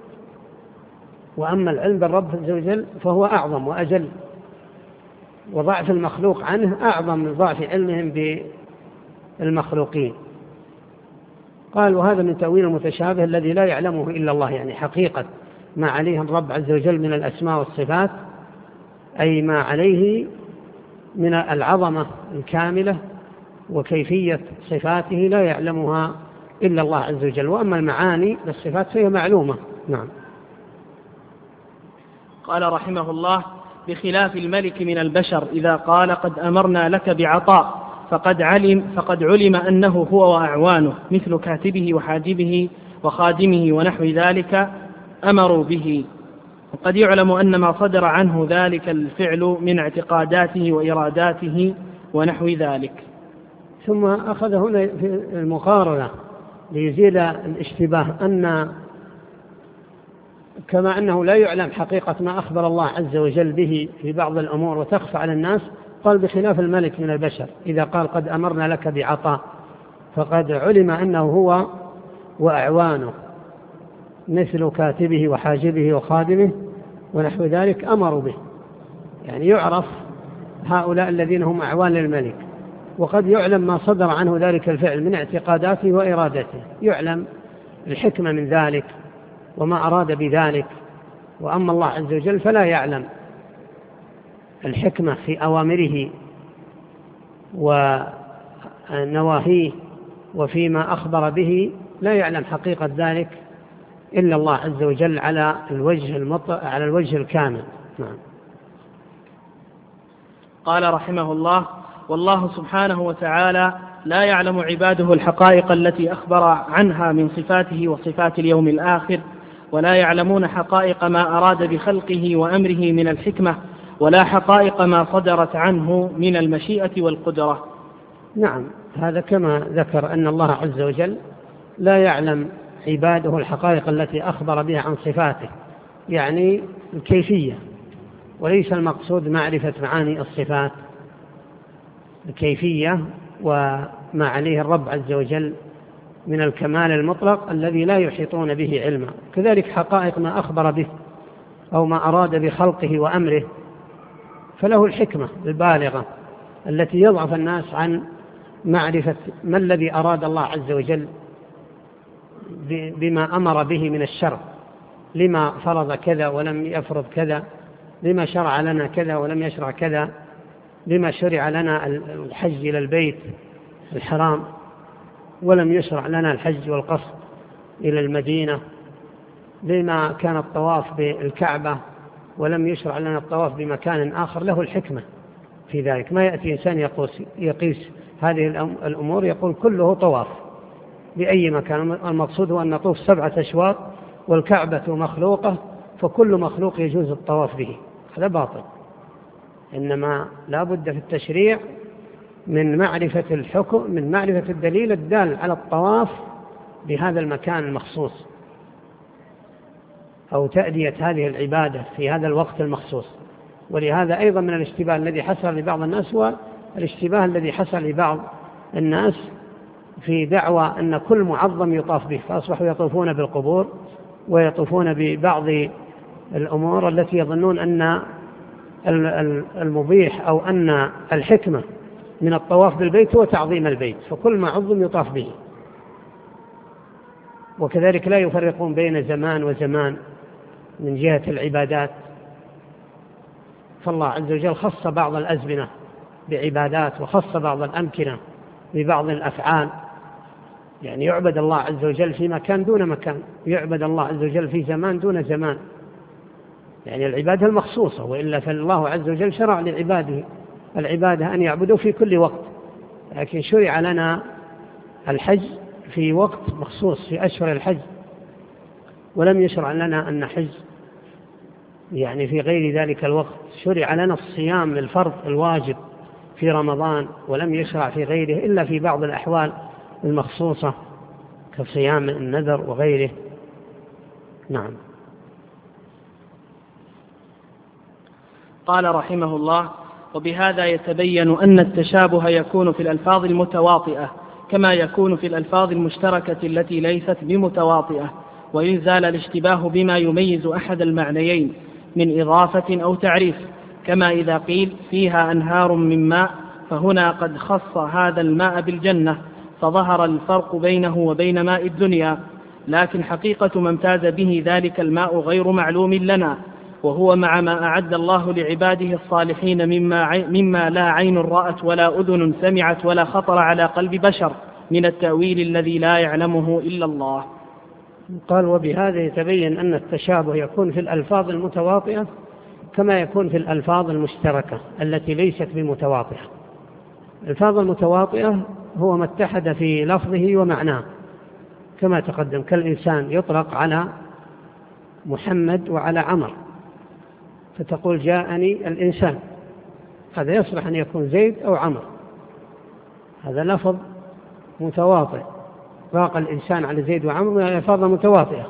وأما العلم بالرب عز وجل فهو أعظم وأجل، وضعف المخلوق عنه أعظم من ضعف علمهم بالمخلوقين. قال: وهذا من تأويل المتشابه الذي لا يعلمه إلا الله، يعني حقيقة ما عليه الرب عز وجل من الأسماء والصفات، أي ما عليه من العظمة الكاملة وكيفية صفاته لا يعلمها إلا الله عز وجل. وأما المعاني للصفات فهي معلومة. نعم. قال رحمه الله: بخلاف الملك من البشر إذا قال قد أمرنا لك بعطاء فقد علم, فقد علم أنه هو وأعوانه مثل كاتبه وحاجبه وخادمه ونحو ذلك أمروا به، وقد يعلم أن ما صدر عنه ذلك الفعل من اعتقاداته وإراداته ونحو ذلك. ثم أخذ هنا في المقارنة ليزيل الاشتباه أن كما أنه لا يعلم حقيقة ما أخبر الله عز وجل به في بعض الأمور وتخفى على الناس، قال: بخلاف الملك من البشر إذا قال قد أمرنا لك بعطاء فقد علم أنه هو وأعوانه مثل كاتبه وحاجبه وخادمه ونحو ذلك أمروا به، يعني يعرف هؤلاء الذين هم أعوان للملك، وقد يعلم ما صدر عنه ذلك الفعل من اعتقاداته وإرادته، يعلم الحكمة من ذلك وما أراد بذلك. وأما الله عز وجل فلا يعلم الحكمة في أوامره ونواهيه وفيما أخبر به، لا يعلم حقيقة ذلك إلا الله عز وجل على الوجه المطلق على الوجه الكامل. نعم. قال رحمه الله: والله سبحانه وتعالى لا يعلم عباده الحقائق التي أخبر عنها من صفاته وصفات اليوم الآخر، ولا يعلمون حقائق ما أراد بخلقه وأمره من الحكمة، ولا حقائق ما صدرت عنه من المشيئة والقدرة. نعم، هذا كما ذكر أن الله عز وجل لا يعلم عباده الحقائق التي أخبر بها عن صفاته، يعني الكيفية، وليس المقصود معرفة معاني الصفات، الكيفية وما عليه الرب عز وجل من الكمال المطلق الذي لا يحيطون به علما. كذلك حقائق ما أخبر به أو ما أراد بخلقه وأمره، فله الحكمة البالغة التي يضعف الناس عن معرفة ما الذي أراد الله عز وجل بما أمر به من الشرع، لما فرض كذا ولم يفرض كذا، لما شرع لنا كذا ولم يشرع كذا. لما شرع لنا الحج إلى البيت الحرام ولم يشرع لنا الحج والقصد إلى المدينة، لما كان الطواف بالكعبة ولم يشرع لنا الطواف بمكان آخر، له الحكمة في ذلك. ما يأتي إنسان يقيس هذه الأمور يقول كله طواف بأي مكان، المقصود هو أن نطوف سبعة أشواط والكعبة مخلوقة فكل مخلوق يجوز الطواف به، هذا باطل. إنما لا بد في التشريع من معرفة الحكم، من معرفة الدليل الدال على الطواف بهذا المكان المخصوص أو تأدية هذه العبادة في هذا الوقت المخصوص. ولهذا أيضا من الاشتباه الذي حصل لبعض الناس هو الاشتباه الذي حصل لبعض الناس في دعوى أن كل معظم يطاف به، فأصبحوا يطوفون بالقبور ويطوفون ببعض الأمور التي يظنون أن المبيح أو أن الحكمة من الطواف بالبيت هو تعظيم البيت، فكل معظم يطاف به. وكذلك لا يفرقون بين زمان وزمان من جهة العبادات، فالله عز وجل خص بعض الأزمنة بعبادات وخص بعض الأمكنة ببعض الأفعال، يعني يعبد الله عز وجل في مكان دون مكان، يعبد الله عز وجل في زمان دون زمان، يعني العبادة المخصوصة. وإلا فالله عز وجل شرع لعباده العبادة أن يعبدوا في كل وقت، لكن شرع لنا الحج في وقت مخصوص في أشهر الحج، ولم يشرع لنا أن نحج يعني في غير ذلك الوقت. شرع لنا الصيام الفرض الواجب في رمضان، ولم يشرع في غيره إلا في بعض الأحوال المخصوصة كصيام النذر وغيره. نعم. قال رحمه الله: وبهذا يتبين أن التشابه يكون في الألفاظ المتواطئة كما يكون في الألفاظ المشتركة التي ليست بمتواطئة، وإن زال الاشتباه بما يميز أحد المعنيين من إضافة أو تعريف، كما إذا قيل فيها أنهار من ماء، فهنا قد خص هذا الماء بالجنة فظهر الفرق بينه وبين ماء الدنيا، لكن حقيقة ما امتاز به ذلك الماء غير معلوم لنا، وهو مع ما أعد الله لعباده الصالحين مما, مما لا عين رأت ولا أذن سمعت ولا خطر على قلب بشر من التأويل الذي لا يعلمه إلا الله. قال: وبهذا يتبين أن التشابه يكون في الألفاظ المتواطئة كما يكون في الألفاظ المشتركة التي ليست بمتواطئة. الألفاظ المتواطئة هو ما اتحد في لفظه ومعناه، كما تقدم، كالإنسان يطلق على محمد وعلى عمر، فتقول جاءني الإنسان، هذا يصلح أن يكون زيد أو عمر، هذا لفظ متواطئ، باق الإنسان على زيد وعمر من الألفاظ المتواطئة.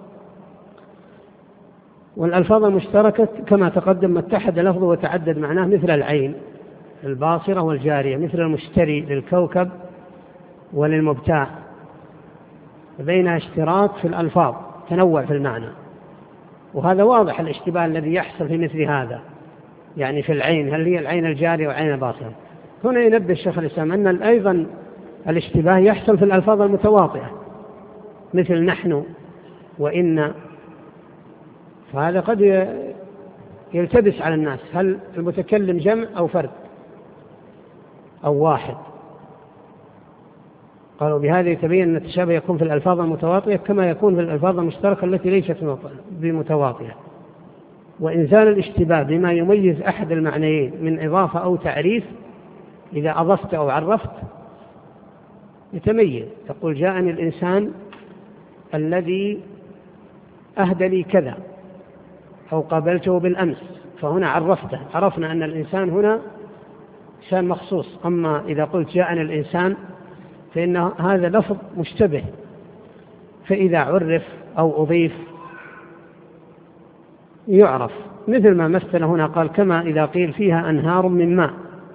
والألفاظ المشتركة كما تقدم ما اتحد لفظه وتعدد معناه، مثل العين الباصرة والجارية، مثل المشتري للكوكب وللمبتاع، بينها اشتراك في الألفاظ، تنوع في المعنى. وهذا واضح الاشتباه الذي يحصل في مثل هذا، يعني في العين، هل هي العين الجارية والعين الباصرة؟ هنا ينبه الشيخ الإسلام أن أيضا الاشتباه يحصل في الألفاظ المتواطئة، مثل نحن وإن، فهذا قد يلتبس على الناس، هل المتكلم جمع أو فرد أو واحد؟ قالوا بهذا يتبين أن التشابه يكون في الألفاظ المتواطئة كما يكون في الألفاظ المشتركة التي ليست بمتواطئة. وإنزال الاشتباه بما يميز أحد المعنيين من إضافة أو تعريف، إذا أضفت أو عرفت يتميز، تقول جاءني الإنسان الذي أهدى لي كذا، أو قابلته بالأمس، فهنا عرفته، عرفنا أن الإنسان هنا شان مخصوص. أما إذا قلت جاءني الإنسان فإن هذا لفظ مشتبه، فإذا عرف أو أضيف يعرف، مثل ما مثل هنا، قال كما إذا قيل فيها أنهار من ماء،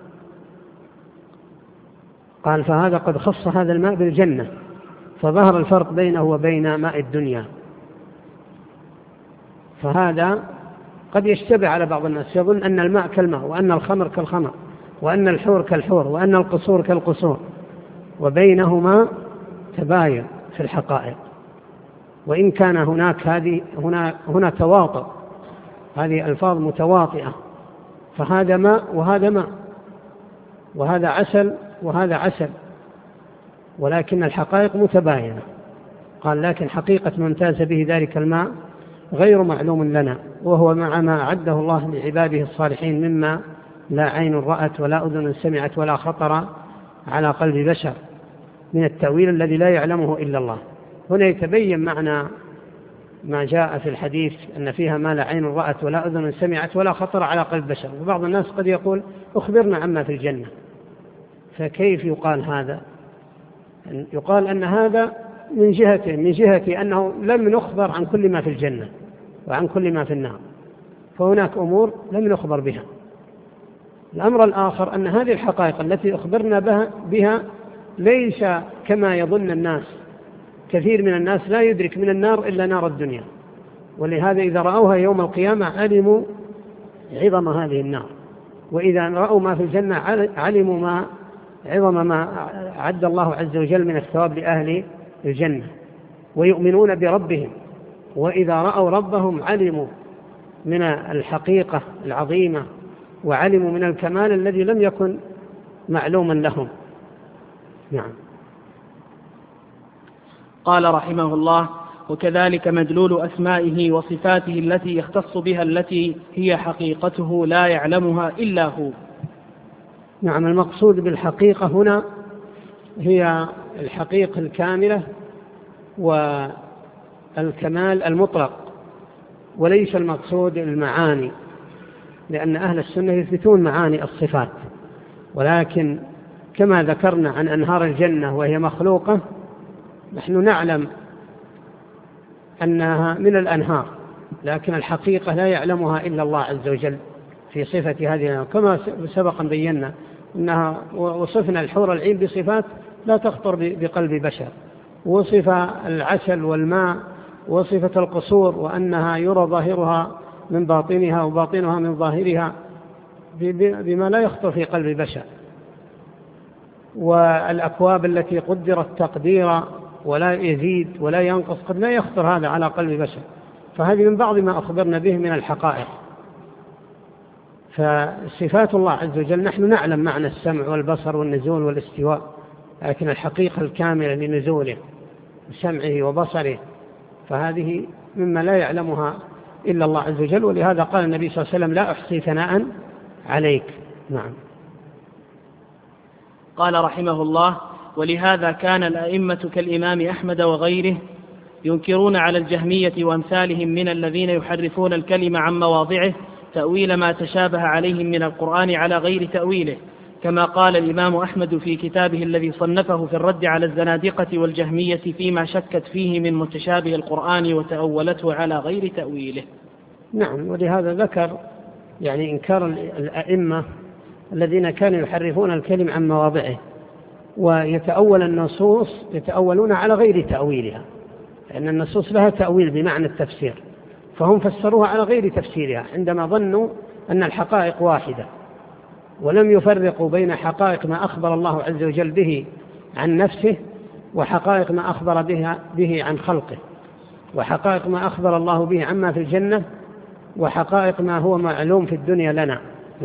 قال فهذا قد خص هذا الماء بالجنة فظهر الفرق بينه وبين ماء الدنيا. فهذا قد يشتبه على بعض الناس، يظن أن الماء كالماء، وأن الخمر كالخمر، وأن الحور كالحور، وأن القصور كالقصور، وبينهما تباين في الحقائق. وإن كان هناك هذه هنا هنا تواطؤ، هذه ألفاظ متواطئة، فهذا ماء وهذا ماء، وهذا عسل وهذا عسل، ولكن الحقائق متباينة. قال لكن حقيقة ما امتاز به ذلك الماء غير معلوم لنا، وهو مع ما أعده الله لعباده الصالحين مما لا عين رأت ولا أذن سمعت ولا خطر على قلب بشر من التأويل الذي لا يعلمه إلا الله. هنا يتبين معنى ما جاء في الحديث أن فيها ما لا عين رأت ولا أذن سمعت ولا خطر على قلب بشر. وبعض الناس قد يقول أخبرنا عما في الجنة، فكيف يقال هذا؟ يقال أن هذا من جهة من جهة أنه لم نخبر عن كل ما في الجنة وعن كل ما في النار، فهناك أمور لم نخبر بها. الأمر الآخر أن هذه الحقائق التي أخبرنا بها, بها ليس كما يظن الناس. كثير من الناس لا يدرك من النار إلا نار الدنيا، ولهذا إذا رأوها يوم القيامة علموا عظم هذه النار، وإذا رأوا ما في الجنة علموا ما عظم ما عد الله عز وجل من الثواب لأهل الجنة، ويؤمنون بربهم، وإذا رأوا ربهم علموا من الحقيقة العظيمة وعلموا من الكمال الذي لم يكن معلوما لهم. نعم. قال رحمه الله: وكذلك مدلول أسمائه وصفاته التي يختص بها التي هي حقيقته لا يعلمها إلا هو. نعم، المقصود بالحقيقة هنا هي الحقيقة الكاملة والكمال المطلق، وليس المقصود المعاني، لأن أهل السنة يثبتون معاني الصفات، ولكن كما ذكرنا عن أنهار الجنة وهي مخلوقة، نحن نعلم أنها من الأنهار، لكن الحقيقة لا يعلمها إلا الله عز وجل في صفة هذه الأنهار. كما سبقا بينا أنها وصفنا الحور العين بصفات لا تخطر بقلب بشر، وصف العسل والماء وصفة القصور وأنها يرى ظاهرها من باطنها وباطنها من ظاهرها بما لا يخطر في قلب بشر، والأكواب التي قدرت تقديرا ولا يزيد ولا ينقص قد لا يخطر هذا على قلب بشر، فهذه من بعض ما أخبرنا به من الحقائق. فصفات الله عز وجل نحن نعلم معنى السمع والبصر والنزول والاستواء، لكن الحقيقة الكاملة لنزوله وسمعه وبصره فهذه مما لا يعلمها إلا الله عز وجل، ولهذا قال النبي صلى الله عليه وسلم: لا أحصي ثناء عليك. نعم. قال رحمه الله: ولهذا كان الأئمة كالإمام أحمد وغيره ينكرون على الجهمية وأمثالهم من الذين يحرفون الكلمة عن مواضعه تأويل ما تشابه عليهم من القرآن على غير تأويله، كما قال الإمام أحمد في كتابه الذي صنفه في الرد على الزنادقة والجهمية فيما شكت فيه من متشابه القرآن وتأولته على غير تأويله. نعم، ولهذا ذكر يعني إنكار الأئمة الذين كانوا يحرفون الكلم عن مواضعه ويتأول النصوص يتأولون على غير تأويلها، لأن النصوص لها تأويل بمعنى التفسير، فهم فسروها على غير تفسيرها عندما ظنوا أن الحقائق واحدة، ولم يفرقوا بين حقائق ما أخبر الله عز وجل به عن نفسه وحقائق ما أخبر بها به عن خلقه، وحقائق ما أخبر الله به عما في الجنة وحقائق ما هو معلوم في الدنيا لنا.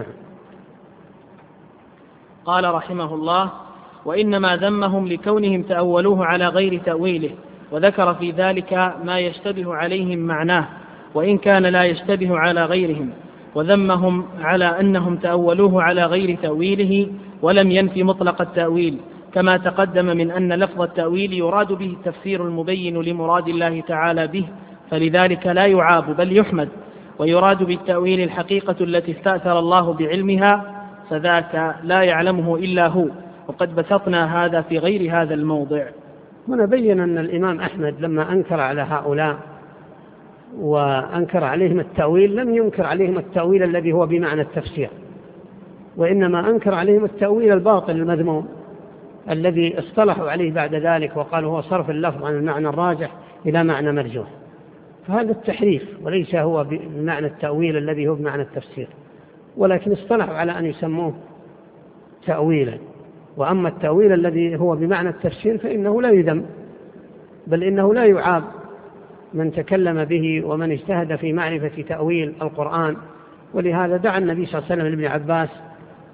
قال رحمه الله: وإنما ذمهم لكونهم تأولوه على غير تأويله، وذكر في ذلك ما يشتبه عليهم معناه وإن كان لا يشتبه على غيرهم، وذمهم على أنهم تأولوه على غير تأويله ولم ينفي مطلق التأويل، كما تقدم من أن لفظ التأويل يراد به التفسير المبين لمراد الله تعالى به، فلذلك لا يعاب بل يحمد، ويراد بالتأويل الحقيقة التي استأثر الله بعلمها فذاك لا يعلمه إلا هو، وقد بسطنا هذا في غير هذا الموضع. هنا بين أن الإمام أحمد لما أنكر على هؤلاء وأنكر عليهم التأويل لم ينكر عليهم التأويل الذي هو بمعنى التفسير، وإنما أنكر عليهم التأويل الباطل المذموم الذي اصطلحوا عليه بعد ذلك وقالوا هو صرف اللفظ عن المعنى الراجح إلى معنى مرجوح، فهذا التحريف وليس هو بمعنى التأويل الذي هو بمعنى التفسير، ولكن اصطلحوا على أن يسموه تأويلا. وأما التأويل الذي هو بمعنى التفسير فإنه لا يذم، بل إنه لا يعاب من تكلم به ومن اجتهد في معرفة تأويل القرآن. ولهذا دعا النبي صلى الله عليه وسلم لابن عباس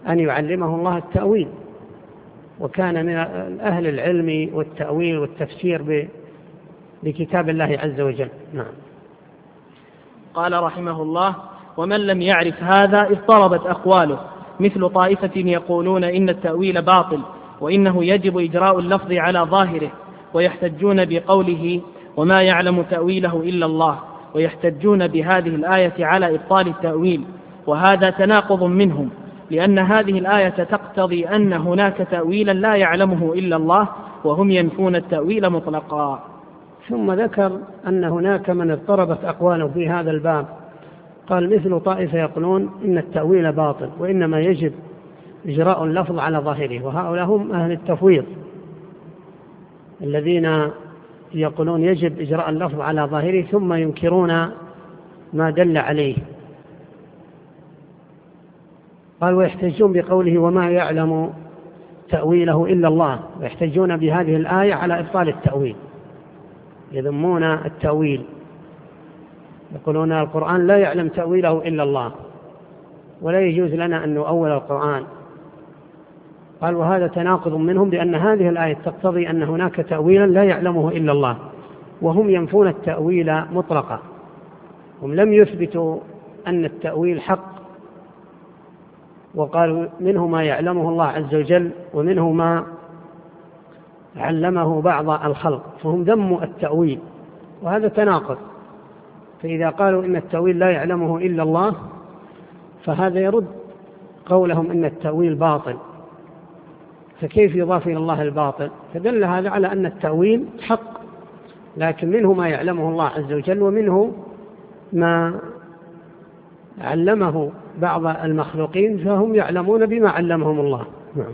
أن يعلمه الله التأويل، وكان من أهل العلم والتأويل والتفسير بكتاب الله عز وجل. نعم. قال رحمه الله: ومن لم يعرف هذا اضطربت أقواله، مثل طائفة يقولون إن التأويل باطل وإنه يجب إجراء اللفظ على ظاهره، ويحتجون بقوله وما يعلم تأويله إلا الله، ويحتجون بهذه الآية على إبطال التأويل، وهذا تناقض منهم، لأن هذه الآية تقتضي أن هناك تأويلا لا يعلمه إلا الله، وهم ينفون التأويل مطلقا. ثم ذكر أن هناك من اضطربت أقواله في هذا الباب، قال مثل طائفة يقولون إن التأويل باطل وإنما يجب إجراء اللفظ على ظاهره، وهؤلاء هم أهل التفويض الذين يقولون يجب إجراء اللفظ على ظاهره ثم ينكرون ما دل عليه. قال ويحتجون بقوله وما يعلم تأويله إلا الله، ويحتجون بهذه الآية على إبطال التأويل، يذمون التأويل، يقولون القرآن لا يعلم تأويله إلا الله ولا يجوز لنا أن نؤول القرآن. قال وهذا تناقض منهم، لأن هذه الآية تقتضي أن هناك تأويلا لا يعلمه إلا الله، وهم ينفون التأويل مطلقا، هم لم يثبتوا أن التأويل حق، وقالوا منه ما يعلمه الله عز وجل ومنه ما علمه بعض الخلق، فهم ذموا التأويل، وهذا تناقض. فإذا قالوا إن التأويل لا يعلمه إلا الله فهذا يرد قولهم إن التأويل باطل، فكيف يضاف إلى الله الباطل؟ فدل هذا على أن التأويل حق، لكن منه ما يعلمه الله عز وجل ومنه ما علمه بعض المخلوقين، فهم يعلمون بما علمهم الله. نعم.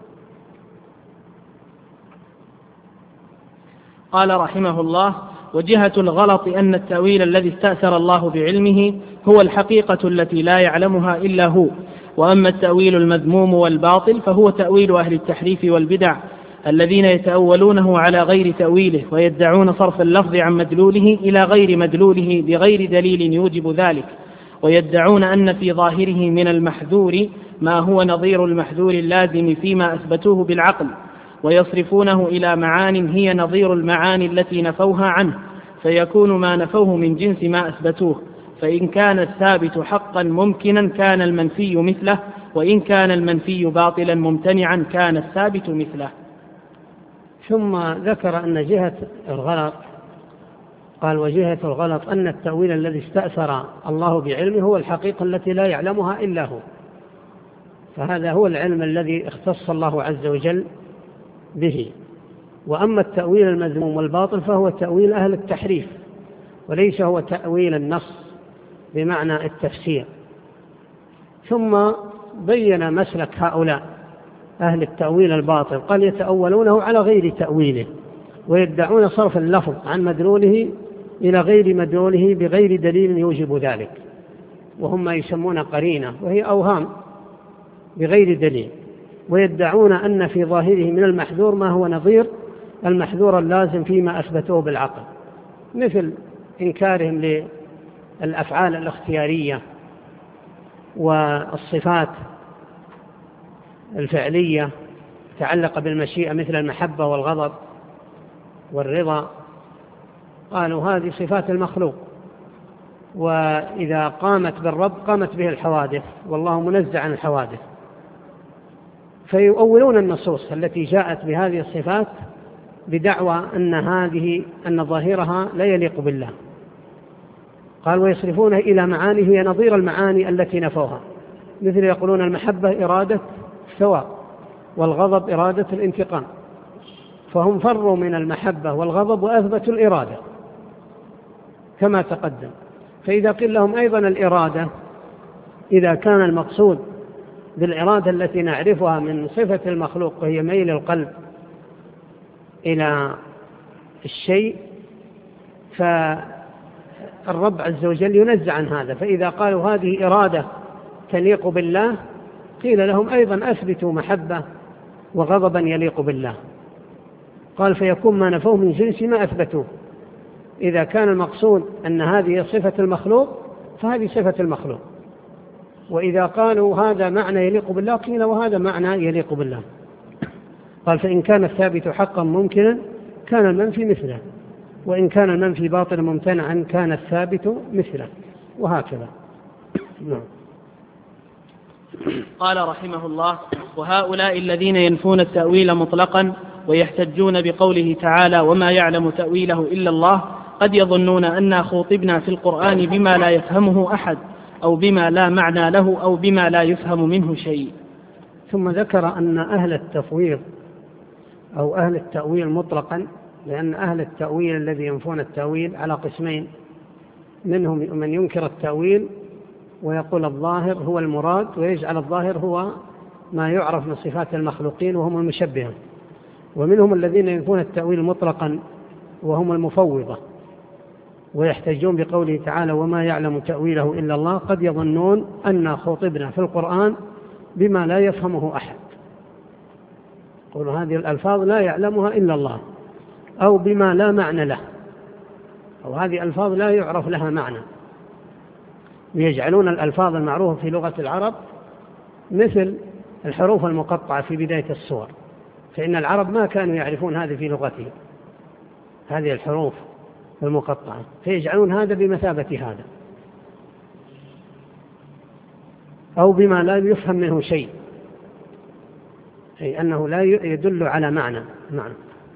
قال رحمه الله: وجهة الغلط أن التأويل الذي استأثر الله بعلمه هو الحقيقة التي لا يعلمها إلا هو، وأما التأويل المذموم والباطل فهو تأويل أهل التحريف والبدع الذين يتأولونه على غير تأويله، ويدعون صرف اللفظ عن مدلوله إلى غير مدلوله بغير دليل يوجب ذلك، ويدعون أن في ظاهره من المحذور ما هو نظير المحذور اللازم فيما أثبتوه بالعقل، ويصرفونه إلى معان هي نظير المعاني التي نفوها عنه، فيكون ما نفوه من جنس ما أثبتوه، فإن كان الثابت حقا ممكنا كان المنفي مثله، وإن كان المنفي باطلا ممتنعا كان الثابت مثله. ثم ذكر أن جهة الغلط، قال وجهة الغلط أن التأويل الذي استأثر الله بعلمه هو الحقيقة التي لا يعلمها إلا هو، فهذا هو العلم الذي اختص الله عز وجل به. وأما التأويل المذموم والباطل فهو تأويل أهل التحريف، وليس هو تأويل النص بمعنى التفسير. ثم بين مسلك هؤلاء أهل التأويل الباطل، قال يتأولونه على غير تأويله، ويدعون صرف اللفظ عن مدلوله إلى غير مدلوله بغير دليل يوجب ذلك، وهم ما يسمون قرينة، وهي أوهام بغير دليل، ويدعون أن في ظاهره من المحذور ما هو نظير المحذور اللازم فيما أثبتوه بالعقل، مثل إنكارهم للأفعال الاختيارية والصفات الفعلية تعلق بالمشيئة مثل المحبة والغضب والرضا، قالوا هذه صفات المخلوق، وإذا قامت بالرب قامت به الحوادث، والله منزه عن الحوادث، فيؤولون النصوص التي جاءت بهذه الصفات بدعوى أن هذه أن ظاهرها لا يليق بالله. قال ويصرفونه إلى معاني هي نظير المعاني التي نفوها، مثل يقولون المحبة إرادة الثواب والغضب إرادة الانتقام، فهم فروا من المحبة والغضب وأثبتوا الإرادة كما تقدم. فإذا قيل لهم أيضا الإرادة، إذا كان المقصود بالإرادة التي نعرفها من صفة المخلوق وهي ميل القلب إلى الشيء، فالرب عز وجل ينزع عن هذا، فإذا قالوا هذه إرادة تليق بالله قيل لهم أيضا أثبتوا محبة وغضبا يليق بالله. قال فيكون ما نفوه من جنس ما أثبتوه، إذا كان المقصود أن هذه صفة المخلوق فهذه صفة المخلوق، وإذا قالوا هذا معنى يليق بالله قيل وهذا معنى يليق بالله. قال فإن كان الثابت حقا ممكنا كان المنفي مثله، وإن كان المنفي باطلا ممتنعا كان الثابت مثله، وهكذا. نعم. قال رحمه الله: وهؤلاء الذين ينفون التأويل مطلقا ويحتجون بقوله تعالى: وما يعلم تأويله إلا الله، قد يظنون أننا خوطبنا في القرآن بما لا يفهمه أحد، أو بما لا معنى له، أو بما لا يفهم منه شيء. ثم ذكر أن أهل التفويض أو أهل التأويل مطلقا، لأن أهل التأويل الذي ينفون التأويل على قسمين: منهم من ينكر التأويل ويقول الظاهر هو المراد، ويجعل الظاهر هو ما يعرف من صفات المخلوقين وهم المشبهة، ومنهم الذين ينفون التأويل مطلقا وهم المفوضة، ويحتجون بقوله تعالى: وما يعلم تأويله إلا الله، قد يظنون أن خطبنا في القرآن بما لا يفهمه أحد. قولوا هذه الألفاظ لا يعلمها إلا الله، أو بما لا معنى له، أو هذه الألفاظ لا يعرف لها معنى. ويجعلون الألفاظ المعروفة في لغة العرب مثل الحروف المقطعة في بداية السور، فإن العرب ما كانوا يعرفون هذه في لغتهم، هذه الحروف المقطعة، فيجعلون هذا بمثابة هذا، أو بما لا يفهم منه شيء، أي أنه لا يدل على معنى. معنى.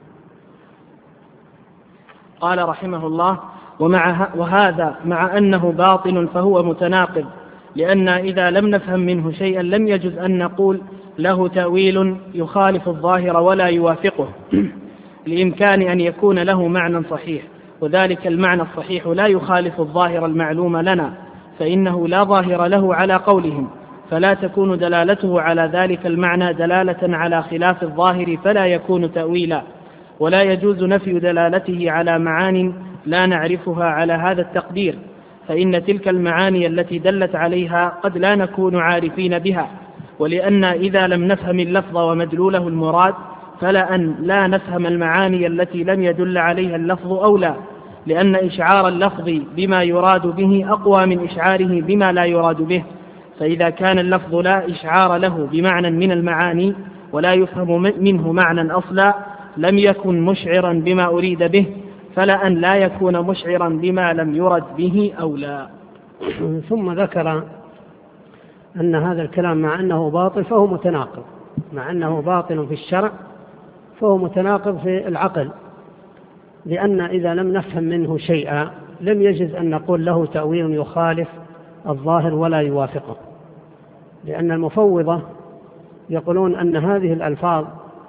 قال رحمه الله: ومع وهذا مع أنه باطل فهو متناقض، لأن إذا لم نفهم منه شيئا لم يجز أن نقول له تأويل يخالف الظاهر ولا يوافقه، لإمكان أن يكون له معنى صحيح، وذلك المعنى الصحيح لا يخالف الظاهر المعلوم لنا، فإنه لا ظاهر له على قولهم، فلا تكون دلالته على ذلك المعنى دلالة على خلاف الظاهر فلا يكون تأويلا، ولا يجوز نفي دلالته على معان لا نعرفها على هذا التقدير، فإن تلك المعاني التي دلت عليها قد لا نكون عارفين بها، ولأن إذا لم نفهم اللفظ ومدلوله المراد فلا أن لا نفهم المعاني التي لم يدل عليها اللفظ أولى، لأن إشعار اللفظ بما يراد به أقوى من إشعاره بما لا يراد به، فإذا كان اللفظ لا إشعار له بمعنى من المعاني ولا يفهم منه معنى أصلا لم يكن مشعرا بما أريد به، فلا أن لا يكون مشعرا بما لم يرد به أولى. ثم ذكر أن هذا الكلام مع أنه باطل فهو متناقض، مع أنه باطل في الشرع فهو متناقض في العقل، لأن إذا لم نفهم منه شيئا لم يجز أن نقول له تأويل يخالف الظاهر ولا يوافقه، لأن المفوضة يقولون أن هذه الألفاظ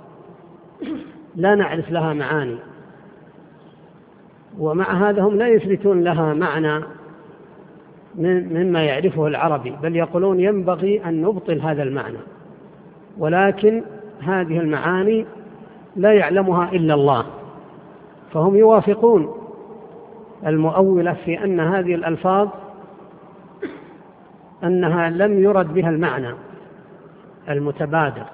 لا نعرف لها معاني، ومع هذا هم لا يثبتون لها معنى مما يعرفه العربي، بل يقولون ينبغي أن نبطل هذا المعنى، ولكن هذه المعاني لا يعلمها إلا الله، فهم يوافقون المؤولة في أن هذه الألفاظ أنها لم يرد بها المعنى المتبادر،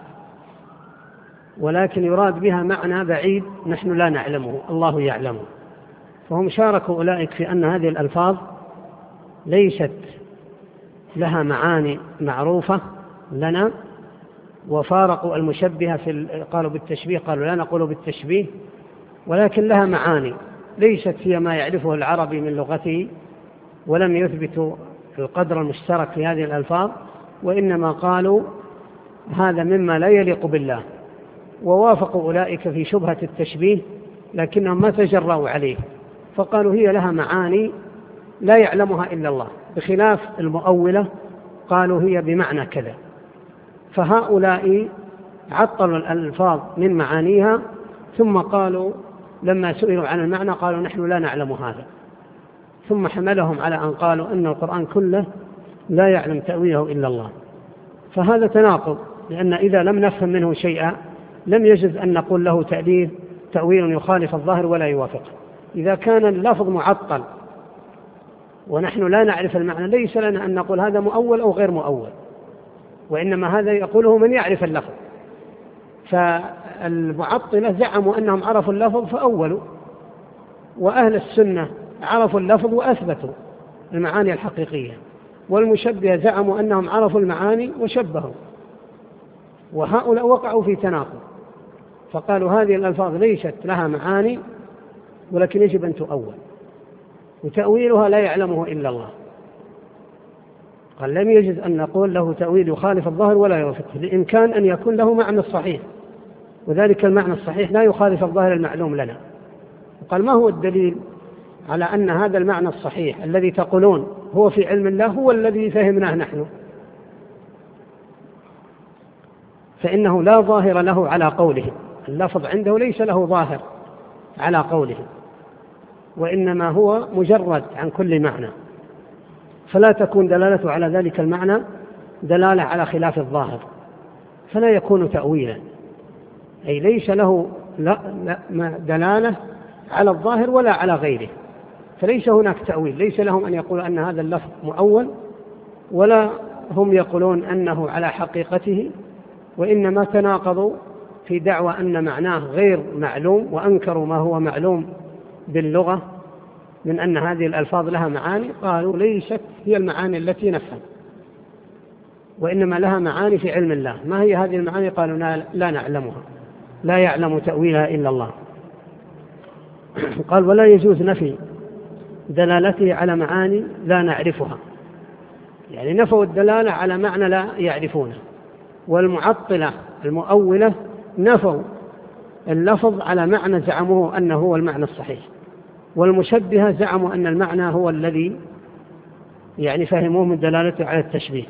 ولكن يراد بها معنى بعيد نحن لا نعلمه، الله يعلمه. فهم شاركوا أولئك في أن هذه الألفاظ ليست لها معاني معروفة لنا، وفارقوا المشبهة في قالوا بالتشبيه، قالوا لا نقول بالتشبيه، ولكن لها معاني ليست هي ما يعرفه العربي من لغته، ولم يثبتوا القدر المشترك في هذه الألفاظ، وإنما قالوا هذا مما لا يليق بالله، ووافقوا أولئك في شبهة التشبيه لكنهم ما تجرؤوا عليه، فقالوا هي لها معاني لا يعلمها إلا الله، بخلاف المؤولة قالوا هي بمعنى كذا. فهؤلاء عطلوا الألفاظ من معانيها، ثم قالوا لما سئلوا عن المعنى قالوا نحن لا نعلم هذا، ثم حملهم على أن قالوا أن القرآن كله لا يعلم تأويله إلا الله. فهذا تناقض، لأن إذا لم نفهم منه شيئا لم يجز أن نقول له تأويل تأويل يخالف الظاهر ولا يوافقه. إذا كان اللفظ معطل ونحن لا نعرف المعنى ليس لنا أن نقول هذا مؤول أو غير مؤول، وإنما هذا يقوله من يعرف اللفظ. فالمعطلة زعموا أنهم عرفوا اللفظ فأولوا، وأهل السنة عرفوا اللفظ وأثبتوا المعاني الحقيقية، والمشبهة زعموا أنهم عرفوا المعاني وشبهوا، وهؤلاء وقعوا في تناقض، فقالوا هذه الألفاظ ليست لها معاني ولكن يجب أن تؤول، وتأويلها لا يعلمه إلا الله. قال لم يجوز أن نقول له تأويل يخالف الظاهر ولا يوافقه، بإمكان أن يكون له معنى الصحيح، وذلك المعنى الصحيح لا يخالف الظاهر المعلوم لنا. وقال ما هو الدليل على أن هذا المعنى الصحيح الذي تقولون هو في علم الله هو الذي فهمناه نحن؟ فإنه لا ظاهر له على قولهم، اللفظ عنده ليس له ظاهر على قولهم، وإنما هو مجرد عن كل معنى، فلا تكون دلالته على ذلك المعنى دلالة على خلاف الظاهر، فلا يكون تأويلا، أي ليس له لا لا دلالة على الظاهر ولا على غيره، فليس هناك تأويل، ليس لهم أن يقولوا أن هذا اللفظ مؤول، ولا هم يقولون أنه على حقيقته، وإنما تناقضوا في دعوى أن معناه غير معلوم، وأنكروا ما هو معلوم باللغة من أن هذه الألفاظ لها معاني، قالوا ليست هي المعاني التي نفهم، وإنما لها معاني في علم الله. ما هي هذه المعاني؟ قالوا لا نعلمها، لا يعلم تأويلها إلا الله. قال ولا يجوز نفي دلالته على معاني لا نعرفها، يعني نفوا الدلالة على معنى لا يعرفونه. والمعطلة المؤولة نفوا اللفظ على معنى زعموه أنه هو المعنى الصحيح، والمشبهة زعموا أن المعنى هو الذي يعني فهموه من دلالته على التشبيه.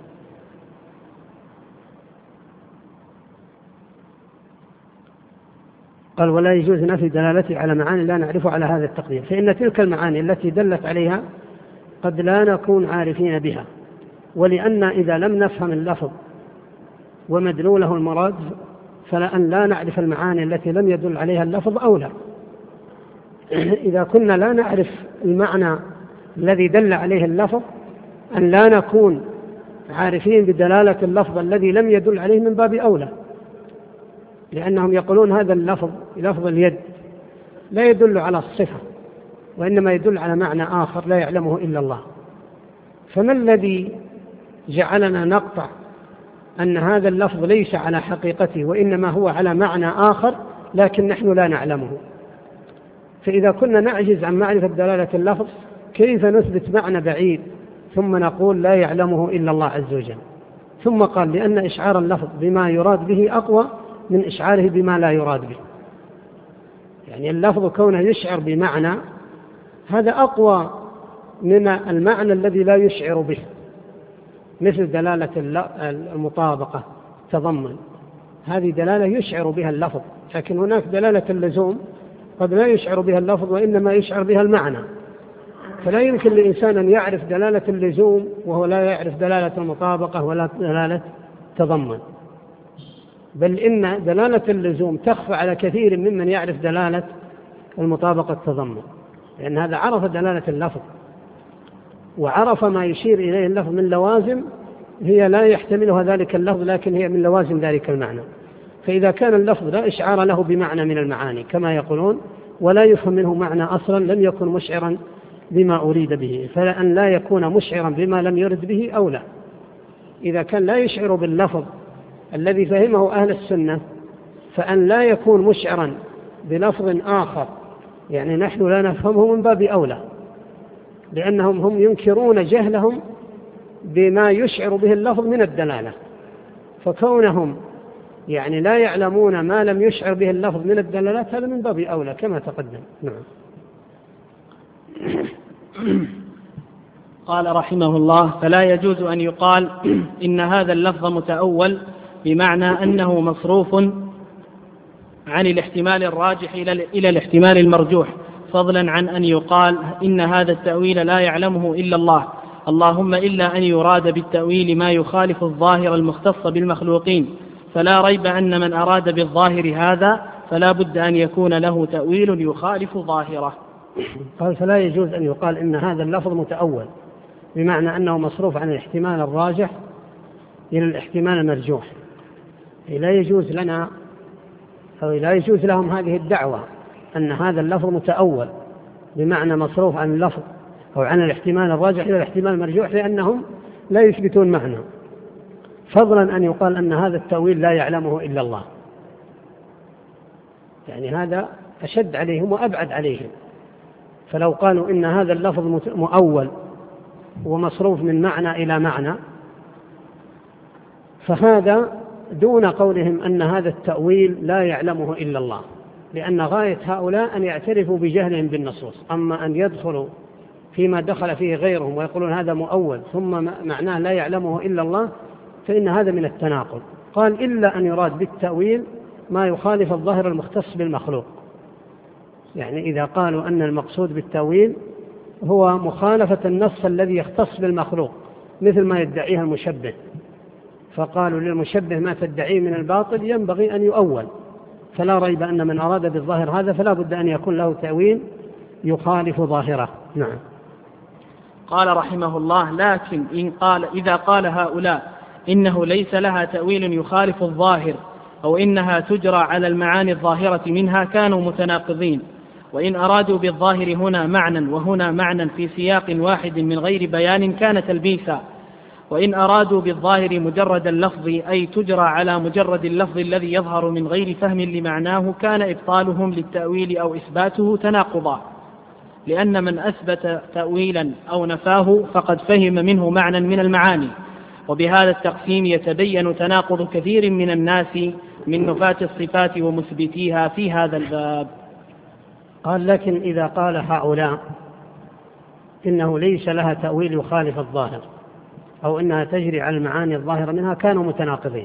قال ولا يجوز نفي دلالته على معاني لا نعرفه على هذا التقدير، فإن تلك المعاني التي دلت عليها قد لا نكون عارفين بها، ولأن إذا لم نفهم اللفظ ومدلوله المراد فلأن لا نعرف المعاني التي لم يدل عليها اللفظ أولى. إذا كنا لا نعرف المعنى الذي دل عليه اللفظ أن لا نكون عارفين بدلالة اللفظ الذي لم يدل عليه من باب أولى، لأنهم يقولون هذا اللفظ لفظ اليد لا يدل على الصفة، وإنما يدل على معنى آخر لا يعلمه إلا الله. فما الذي جعلنا نقطع أن هذا اللفظ ليس على حقيقته وإنما هو على معنى آخر لكن نحن لا نعلمه؟ فإذا كنا نعجز عن معرفة دلالة اللفظ كيف نثبت معنى بعيد ثم نقول لا يعلمه إلا الله عز وجل؟ ثم قال لأن إشعار اللفظ بما يراد به أقوى من إشعاره بما لا يراد به، يعني اللفظ كونه يشعر بمعنى هذا أقوى من المعنى الذي لا يشعر به، مثل دلالة المطابقة تضمن، هذه دلالة يشعر بها اللفظ، لكن هناك دلالة اللزوم قد لا يشعر بها اللفظ وإنما يشعر بها المعنى، فلا يمكن لإنسان أن يعرف دلالة اللزوم وهو لا يعرف دلالة المطابقة ولا دلالة تضمن، بل إن دلالة اللزوم تخفى على كثير ممن يعرف دلالة المطابقة التضمن، لأن هذا عرف دلالة اللفظ وعرف ما يشير إليه اللفظ من لوازم هي لا يحتملها ذلك اللفظ لكن هي من لوازم ذلك المعنى. فإذا كان اللفظ لا إشعار له بمعنى من المعاني كما يقولون ولا يفهم منه معنى أصلا لم يكن مشعرا بما أريد به، فلأن لا يكون مشعرا بما لم يرد به أولى. إذا كان لا يشعر باللفظ الذي فهمه أهل السنة فأن لا يكون مشعرا بلفظ آخر يعني نحن لا نفهمه من باب أولى، لأنهم هم ينكرون جهلهم بما يشعر به اللفظ من الدلالة، فكونهم يعني لا يعلمون ما لم يشعر به اللفظ من الدلالات هذا من باب أولى كما تقدم. نعم. قال رحمه الله فلا يجوز أن يقال إن هذا اللفظ متأول بمعنى أنه مصروف عن الاحتمال الراجح إلى الاحتمال المرجوح، فضلا عن أن يقال إن هذا التأويل لا يعلمه إلا الله، اللهم إلا أن يراد بالتأويل ما يخالف الظاهر المختص بالمخلوقين، فلا ريب أن من أراد بالظاهر هذا فلا بد أن يكون له تأويل يخالف ظاهره. قال فلا يجوز أن يقال إن هذا اللفظ متأول بمعنى أنه مصروف عن الاحتمال الراجح إلى الاحتمال المرجوح، لا يجوز لنا أو لا يجوز لهم هذه الدعوة أن هذا اللفظ متأول بمعنى مصروف عن اللفظ أو عن الاحتمال الراجح إلى الاحتمال المرجوح، لأنهم لا يثبتون معنى، فضلا أن يقال أن هذا التأويل لا يعلمه إلا الله. يعني هذا أشد عليهم وأبعد عليهم. فلو قالوا إن هذا اللفظ مؤول ومصروف من معنى إلى معنى، فهذا دون قولهم أن هذا التأويل لا يعلمه إلا الله، لأن غاية هؤلاء أن يعترفوا بجهلهم بالنصوص. أما أن يدخلوا فيما دخل فيه غيرهم ويقولون هذا مؤول ثم معناه لا يعلمه إلا الله، فإن هذا من التناقض. قال إلا أن يراد بالتأويل ما يخالف الظاهر المختص بالمخلوق. يعني إذا قالوا أن المقصود بالتأويل هو مخالفة النص الذي يختص بالمخلوق، مثل ما يدعيه المشبه، فقالوا للمشبه ما تدعيه من الباطل ينبغي أن يؤول، فلا ريب أن من أراد بالظاهر هذا فلا بد أن يكون له تأويل يخالف ظاهره. نعم. قال رحمه الله: لكن إن قال إذا قال هؤلاء إنه ليس لها تأويل يخالف الظاهر، أو إنها تجرى على المعاني الظاهرة منها، كانوا متناقضين. وإن أرادوا بالظاهر هنا معنى وهنا معنى في سياق واحد من غير بيان كان تلبيسا. وإن أرادوا بالظاهر مجرد اللفظ، أي تجرى على مجرد اللفظ الذي يظهر من غير فهم لمعناه، كان إبطالهم للتأويل أو إثباته تناقضا، لأن من أثبت تأويلا أو نفاه فقد فهم منه معنى من المعاني. وبهذا التقسيم يتبين تناقض كثير من الناس من نفاة الصفات ومثبتيها في هذا الباب. قال: لكن إذا قال هؤلاء إنه ليس لها تأويل يخالف الظاهر، أو إنها تجري على المعاني الظاهرة منها، كانوا متناقضين،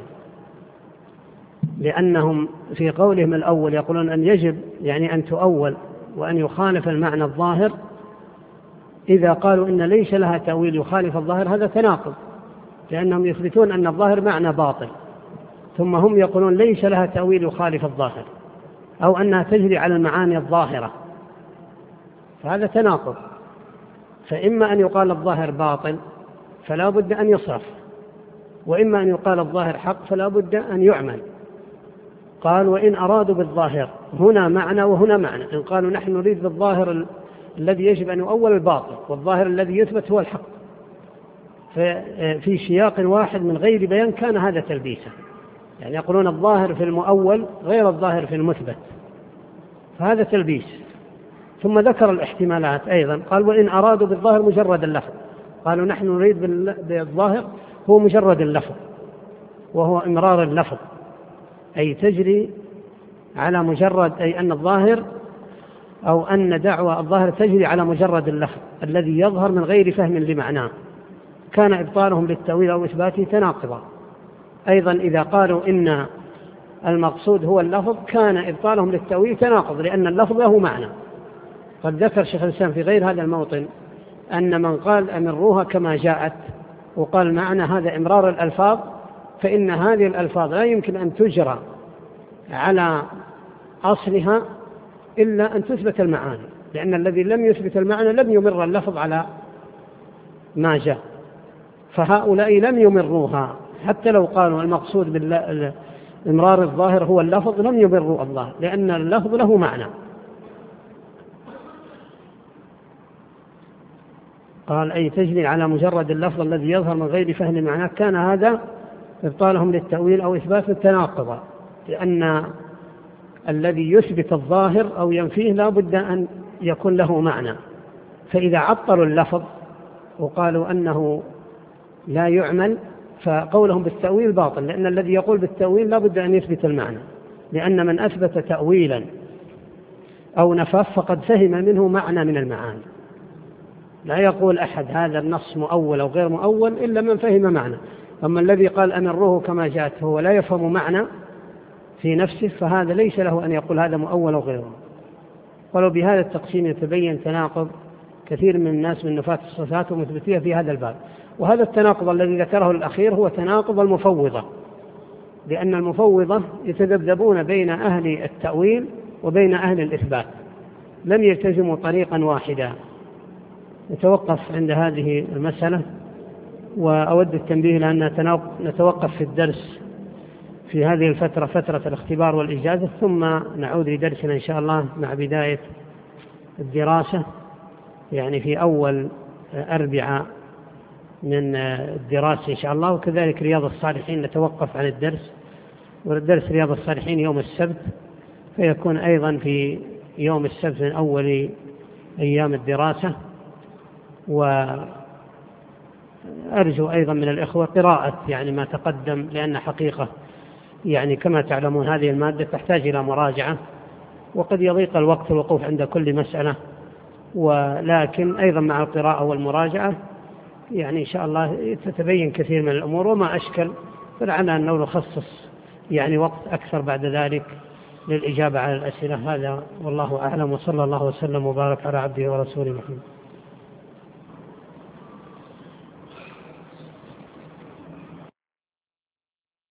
لأنهم في قولهم الأول يقولون أن يجب يعني أن تؤول وأن يخالف المعنى الظاهر. إذا قالوا إن ليس لها تأويل يخالف الظاهر، هذا تناقض، لأنهم يثبتون أن الظاهر معنى باطل، ثم هم يقولون ليس لها تأويل يخالف الظاهر، أو أنها تجري على المعاني الظاهرة، فهذا تناقض. فإما أن يقال الظاهر باطل فلا بد أن يصرف، وإما أن يقال الظاهر حق فلا بد أن يعمل. قال: وإن أرادوا بالظاهر هنا معنى وهنا معنى، إن قالوا نحن نريد بالظاهر ال... الذي يجب أن يؤول الباطل، والظاهر الذي يثبت هو الحق، في سياق واحد من غير بيان كان هذا تلبيسا. يعني يقولون الظاهر في المؤول غير الظاهر في المثبت، فهذا تلبيس. ثم ذكر الاحتمالات أيضا، قال: وإن أرادوا بالظاهر مجرد اللفظ، قالوا نحن نريد بالظاهر هو مجرد اللفظ، وهو إمرار اللفظ، أي تجري على مجرد، أي أن الظاهر أو أن دعوى الظاهر تجري على مجرد اللفظ الذي يظهر من غير فهم لمعناه، كان إبطالهم للتأويل أو إثباته تناقضا. أيضا إذا قالوا إن المقصود هو اللفظ، كان إبطالهم للتأويل تناقض، لأن اللفظ له معنى. قد ذكر شيخ الإسلام في غير هذا الموطن أن من قال أمروها كما جاءت وقال معنى هذا إمرار الألفاظ، فإن هذه الألفاظ لا يمكن أن تجرى على أصلها إلا أن تثبت المعاني، لأن الذي لم يثبت المعنى لم يمر اللفظ على ما جاء، فهؤلاء لم يمروها. حتى لو قالوا المقصود بالإمرار الظاهر هو اللفظ، لم يمروا الله، لأن اللفظ له معنى. قال: أي تجري على مجرد اللفظ الذي يظهر من غير فهم معناه، كان هذا إبطالهم للتأويل أو إثبات تناقضا، لأن الذي يثبت الظاهر أو ينفيه لا بد أن يكون له معنى. فإذا عطلوا اللفظ وقالوا أنه لا يعمل، فقولهم بالتأويل باطل، لأن الذي يقول بالتأويل لا بد أن يثبت المعنى، لأن من أثبت تأويلا أو نفاه فقد فهم منه معنى من المعاني. لا يقول أحد هذا النص مؤول أو غير مؤول إلا من فهم معنى. أما الذي قال أمروه كما جاءت هو لا يفهم معنى في نفسه، فهذا ليس له أن يقول هذا مؤول أو غيره. ولو بهذا التقسيم يتبين تناقض كثير من الناس من نفاة الصفات ومثبتيها في هذا الباب. وهذا التناقض الذي ذكره الأخير هو تناقض المفوضة، لأن المفوضة يتذبذبون بين أهل التأويل وبين أهل الإثبات، لم يلتزموا طريقا واحدا. نتوقف عند هذه المسألة، وأود التنبيه لأن نتوقف في الدرس في هذه الفترة، فترة الاختبار والإجازة، ثم نعود لدرسنا إن شاء الله مع بداية الدراسة يعني في أول أربعة من الدراسة إن شاء الله. وكذلك رياض الصالحين نتوقف عن الدرس، والدرس رياض الصالحين يوم السبت، فيكون أيضا في يوم السبت من أول أيام الدراسة. وأرجو أيضا من الإخوة قراءة يعني ما تقدم، لأن حقيقة يعني كما تعلمون هذه المادة تحتاج إلى مراجعة، وقد يضيق الوقت الوقوف عند كل مسألة، ولكن أيضا مع القراءة والمراجعة يعني إن شاء الله تتبين كثير من الأمور. وما أشكل فلعنا أنه نخصص يعني وقت أكثر بعد ذلك للإجابة على الأسئلة. هذا والله أعلم، وصلى الله وسلم وبارك على عبده ورسوله محمد.